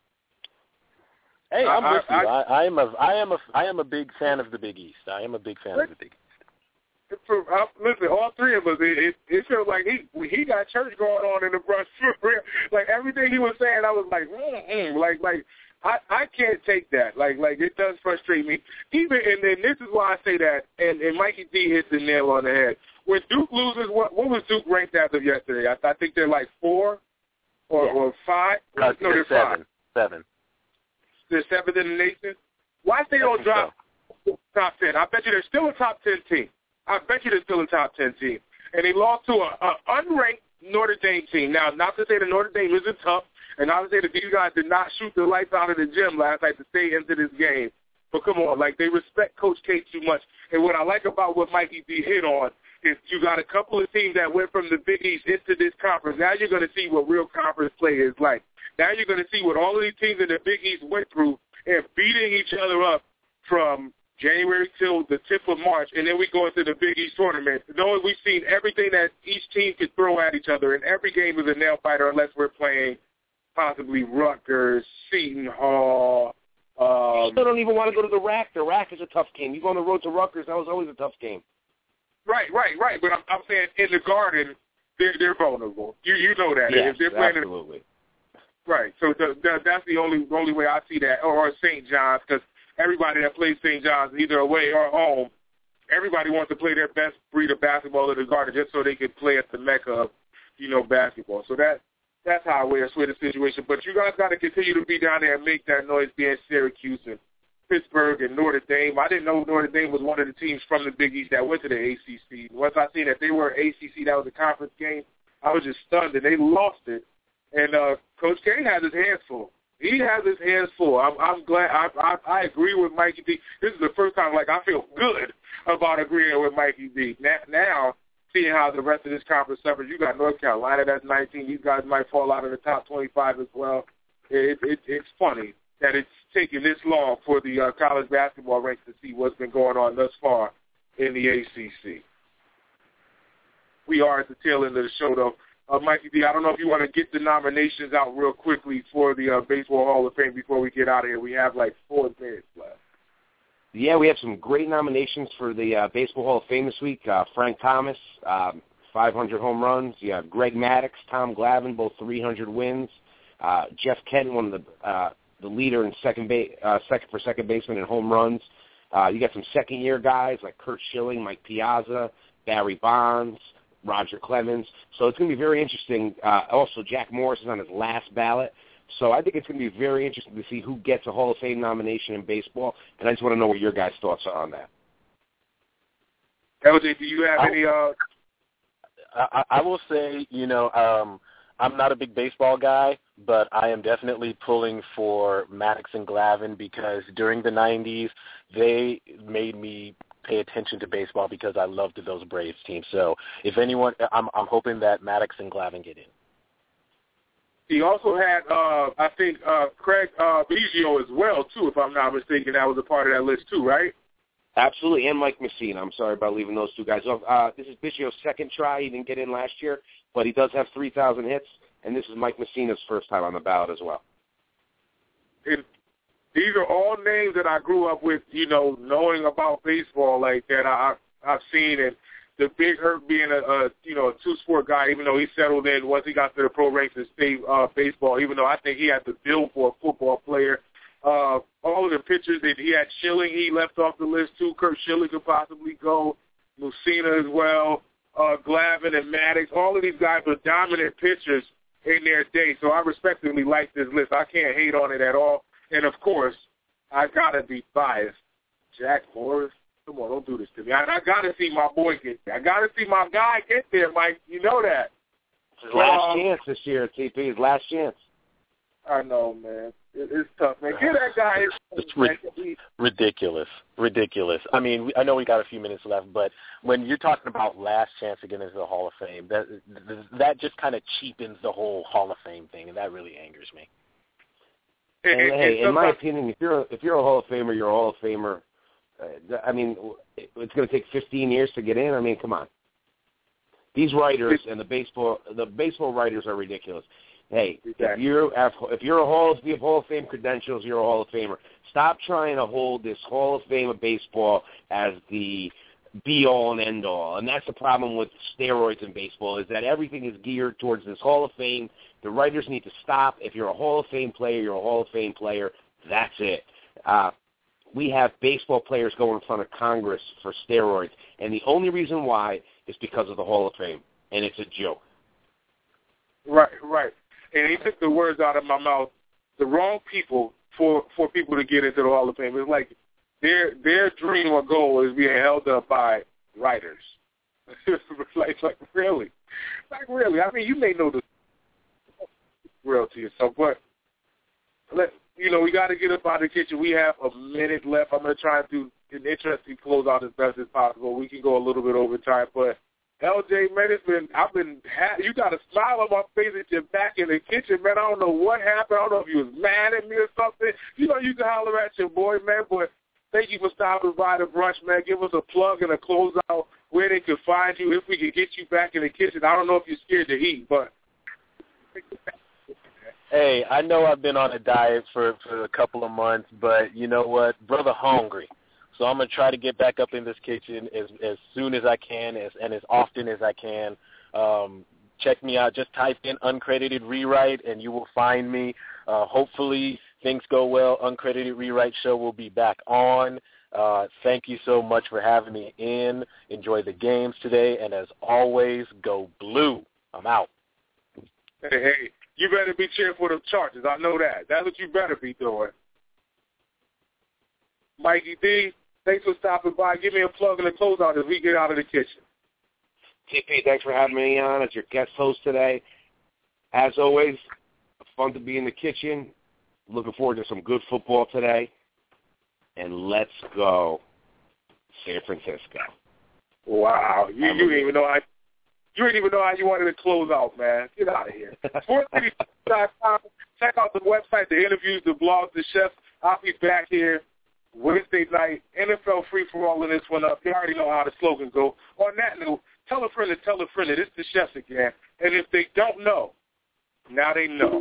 Hey, I'm I, with I, you. I, I am a, I am a, I am a big fan of the Big East. I am a big fan of the Big East. For, uh, listen, all three of us, it, it, it feels like he he got church going on in the brush for real. Like everything he was saying, I was like, mm-mm. like like I I can't take that. Like like it does frustrate me. Even and then this is why I say that. And and Mikey D hit the nail on the head. When Duke loses, what what was Duke ranked as of yesterday? I, I think they're like four or yeah. or five. Uh, no, they're seven. five. Seven. They're seventh in the nation. Why they don't drop so. top ten? I bet you they're still a top ten team. I bet you they're still a top ten team. And they lost to a, a unranked Notre Dame team. Now, not to say that Notre Dame isn't tough, and not to say that these guys did not shoot the lights out of the gym last night to stay into this game. But come on, like they respect Coach K too much. And what I like about what Mikey D hit on is you got a couple of teams that went from the Big East into this conference. Now you're going to see what real conference play is like. Now you're going to see what all of these teams in the Big East went through and beating each other up from January till the tip of March, and then we go into the Big East tournament. Knowing we've seen everything that each team could throw at each other, and every game is a nail-biter unless we're playing possibly Rutgers, Seton Hall. Um, People don't even want to go to the R A C. The R A C is a tough game. You go on the road to Rutgers, that was always a tough game. Right, right, right. But I'm, I'm saying in the Garden, they're, they're vulnerable. You you know that. Yes, if they're playing absolutely. In, right. So the, the, that's the only only way I see that, or, or Saint John's, because everybody that plays Saint John's, either away or home, everybody wants to play their best breed of basketball in the Garden just so they can play at the mecca of, you know, basketball. So that that's how I wear sway the situation. But you guys got to continue to be down there and make that noise, being Syracuse and Pittsburgh and Notre Dame. I didn't know Notre Dame was one of the teams from the Big East that went to the A C C. Once I seen that they were A C C, that was a conference game, I was just stunned, and they lost it. And uh, Coach K has his hands full. He has his hands full. I'm, I'm glad. I, I I agree with Mikey D. This is the first time, like, I feel good about agreeing with Mikey D. Now, now seeing how the rest of this conference suffers, you got North Carolina that's nineteen. These guys might fall out of the top twenty-five as well. It, it, it's funny that it's taken this long for the uh, college basketball ranks to see what's been going on thus far in the A C C. We are at the tail end of the show, though. Uh, Mikey D, I don't know if you want to get the nominations out real quickly for the uh, Baseball Hall of Fame before we get out of here. We have like four minutes left. Yeah, we have some great nominations for the uh, Baseball Hall of Fame this week. Uh, Frank Thomas, um, five hundred home runs. You have Greg Maddux, Tom Glavine, both three hundred wins. Uh, Jeff Kent, one of the uh, the leader in second base, uh, second for second baseman in home runs. Uh, you got some second year guys like Curt Schilling, Mike Piazza, Barry Bonds, Roger Clemens. So it's going to be very interesting. Uh, also, Jack Morris is on his last ballot. So I think it's going to be very interesting to see who gets a Hall of Fame nomination in baseball, and I just want to know what your guys' thoughts are on that. L J, do you have I, any? Uh... I, I will say, you know, um, I'm not a big baseball guy, but I am definitely pulling for Maddux and Glavine because during the nineties, they made me pay attention to baseball because I loved those Braves teams. So if anyone, I'm, I'm hoping that Maddux and Glavine get in. He also had, uh, I think, uh, Craig uh, Biggio as well, too, if I'm not mistaken. That was a part of that list, too, right? Absolutely, and Mike Messina. I'm sorry about leaving those two guys off. Uh, this is Biggio's second try. He didn't get in last year, but he does have three thousand hits, and this is Mike Messina's first time on the ballot as well. It, these are all names that I grew up with, you know, knowing about baseball, like that I, I've seen, and the Big Hurt being a, a you know a two-sport guy, even though he settled in once he got to the pro ranks and stayed uh, baseball, even though I think he had to build for a football player. Uh, all of the pitchers that he had, Schilling, he left off the list too. Curt Schilling could possibly go. Messina as well. Uh, Glavine and Maddux. All of these guys were dominant pitchers in their day. So I respectively like this list. I can't hate on it at all. And, of course, I got to be biased. Jack Morris. Come on, don't do this to me. I, I got to see my boy get there. I got to see my guy get there, Mike. You know that. It's his last um, chance this year, T P. His last chance. I know, man. It, it's tough, man. Get that guy. It's ri- ridiculous. Ridiculous. I mean, I know we got a few minutes left, but when you're talking about last chance to get into the Hall of Fame, that that just kind of cheapens the whole Hall of Fame thing, and that really angers me. And, and, hey, in my opinion, if you're a, if you're a Hall of Famer, you're a Hall of Famer. Uh, I mean, it's going to take fifteen years to get in. I mean, come on. These writers and the baseball the baseball writers are ridiculous. Hey, exactly. if you're if you're a Hall of, if you have Hall of Fame credentials, you're a Hall of Famer. Stop trying to hold this Hall of Fame of baseball as the be-all and end-all. And that's the problem with steroids in baseball, is that everything is geared towards this Hall of Fame. The writers need to stop. If you're a Hall of Fame player, you're a Hall of Fame player. That's it. Uh, we have baseball players go in front of Congress for steroids, and the only reason why is because of the Hall of Fame, and it's a joke. Right, right. And he took the words out of my mouth. The wrong people for for people to get into the Hall of Fame. It's like their their dream or goal is being held up by writers. like, like really, like really. I mean, you may know the real to yourself, but let you know we got to get up out of the kitchen. We have a minute left. I'm gonna try and do an interesting close out as best as possible. We can go a little bit over time, but. L J, man, it's been, I've been, you got a smile on my face that you're back in the kitchen, man. I don't know what happened. I don't know if you was mad at me or something. You know, you can holler at your boy, man, but thank you for stopping by the brunch, man. Give us a plug and a closeout where they can find you, if we can get you back in the kitchen. I don't know if you're scared to eat, but. Hey, I know I've been on a diet for, for a couple of months, but you know what? Brother hungry. So I'm going to try to get back up in this kitchen as as soon as I can as, and as often as I can. Um, check me out. Just type in Uncredited Rewrite, and you will find me. Uh, hopefully things go well. Uncredited Rewrite show will be back on. Uh, thank you so much for having me in. Enjoy the games today, and as always, go blue. I'm out. Hey, hey, you better be cheering for the Chargers. I know that. That's what you better be doing. Mikey D, thanks for stopping by. Give me a plug and a closeout as we get out of the kitchen. T P, thanks for having me on as your guest host today. As always, fun to be in the kitchen. Looking forward to some good football today. And let's go San Francisco. Wow. You, you didn't even know how you didn't even know how you wanted to close out, man. Get out of here. Sports City dot com. Check out the website, the interviews, the blogs, the chefs. I'll be back here Wednesday night. N F L free for all of this one up. You already know how the slogan go. On that note, tell a friend to tell a friend that it's the chefs again. And if they don't know, now they know.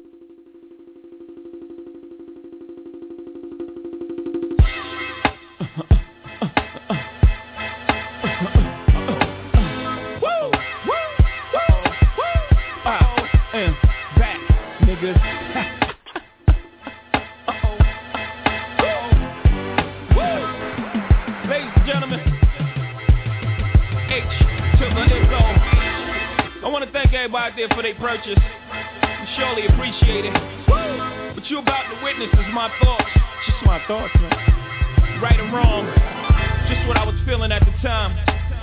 Out there for their purchase. We surely appreciate it. Woo! What you about to witness is my thoughts. Just my thoughts, man. Right or wrong, just what I was feeling at the time.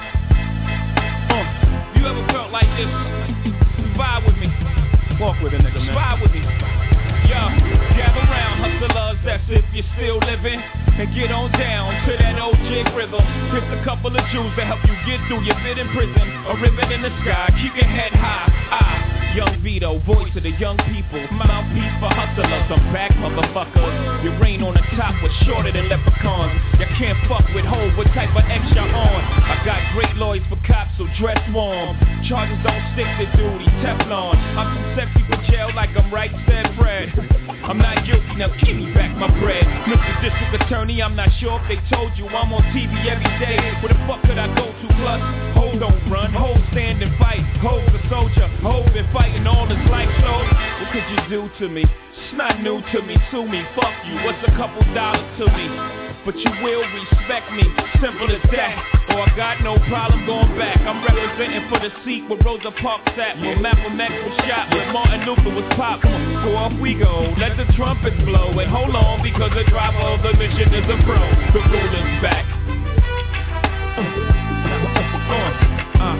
Uh, you ever felt like this? Vibe with me. Walk with a nigga, man. Vibe with me. Yo, gather round, hustlers, that's if you're still living. And get on down to that old jig rhythm. Here's a couple of Jews to help you get through your bit in prison. A ribbon in the sky, keep your head high. Ah, Young Vito, voice of the young people. Mouthpiece for hustlers, I'm back, motherfuckers. You reign on the top with shorter than leprechauns. You can't fuck with hoes, what type of X you're on. I got great lawyers for cops, so dress warm. Charges don't stick to duty, Teflon. I'm too sexy for jail like I'm right, said Fred. I'm not guilty, now give me back my bread. Mister District Attorney, I'm not sure if they told you I'm on T V every day. Where the fuck could I go to? Plus, hoes don't run, hoes stand and fight. Hoes a soldier, hoes been fighting all his life. So, what could you do to me? It's not new to me, sue me, fuck you. What's a couple dollars to me? But you will respect me, simple as that. Or I got no problem going back. I'm representing for the seat where Rosa Parks sat, where Malcolm X was shot, where Martin Luther was popped. So off we go, let the trumpets blow. And hold on, because the driver of the mission is a pro. The ruler's back. Uh, uh, uh,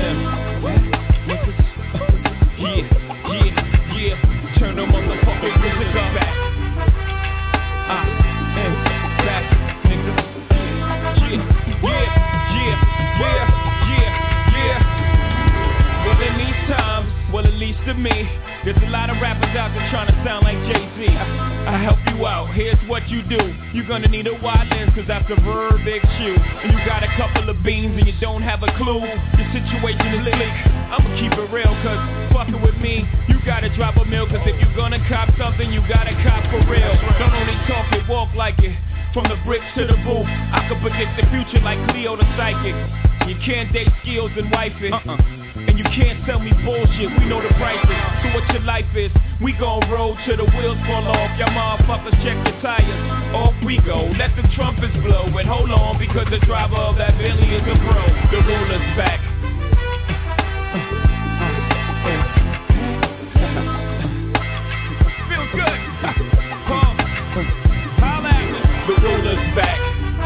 yeah, yeah, yeah. Turn the motherfucking music up back. Uh, Well, at least to me, there's a lot of rappers out there trying to sound like Jay-Z. I, I help you out, here's what you do. You're gonna need a wide lens, cause that's a very big shoe. And you got a couple of beans and you don't have a clue. Your situation is bleak. I'ma keep it real, cause fucking with me, you gotta drop a mill. Cause if you're gonna cop something, you gotta cop for real. Don't only talk it, walk like it. From the bricks to the booth, I can predict the future like Cleo the psychic. You can't date skills and wife it. Uh-uh. And you can't sell me bullshit, we know the prices. So what your life is, we gon' roll till the wheels fall off. Y'all motherfuckers check your tires. Off we go, let the trumpets blow. And hold on, because the driver of that Bentley is a pro. The ruler's back. Feels good. Huh. Holla at me. The ruler's back.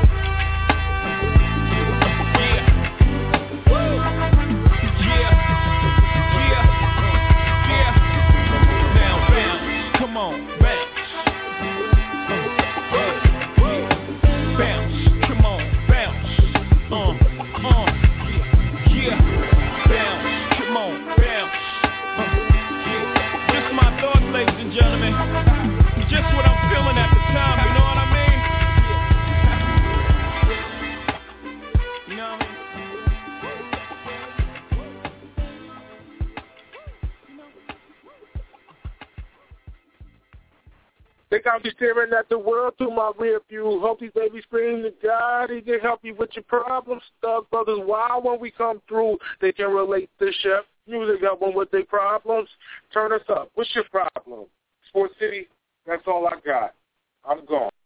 Think I'm just staring at the world through my rear view. Hope these babies scream to God. He can help you with your problems. Thug brothers, wild when we come through. They can relate to chef. Music help them with their problems. Turn us up. What's your problem? Sports City, that's all I got. I'm gone.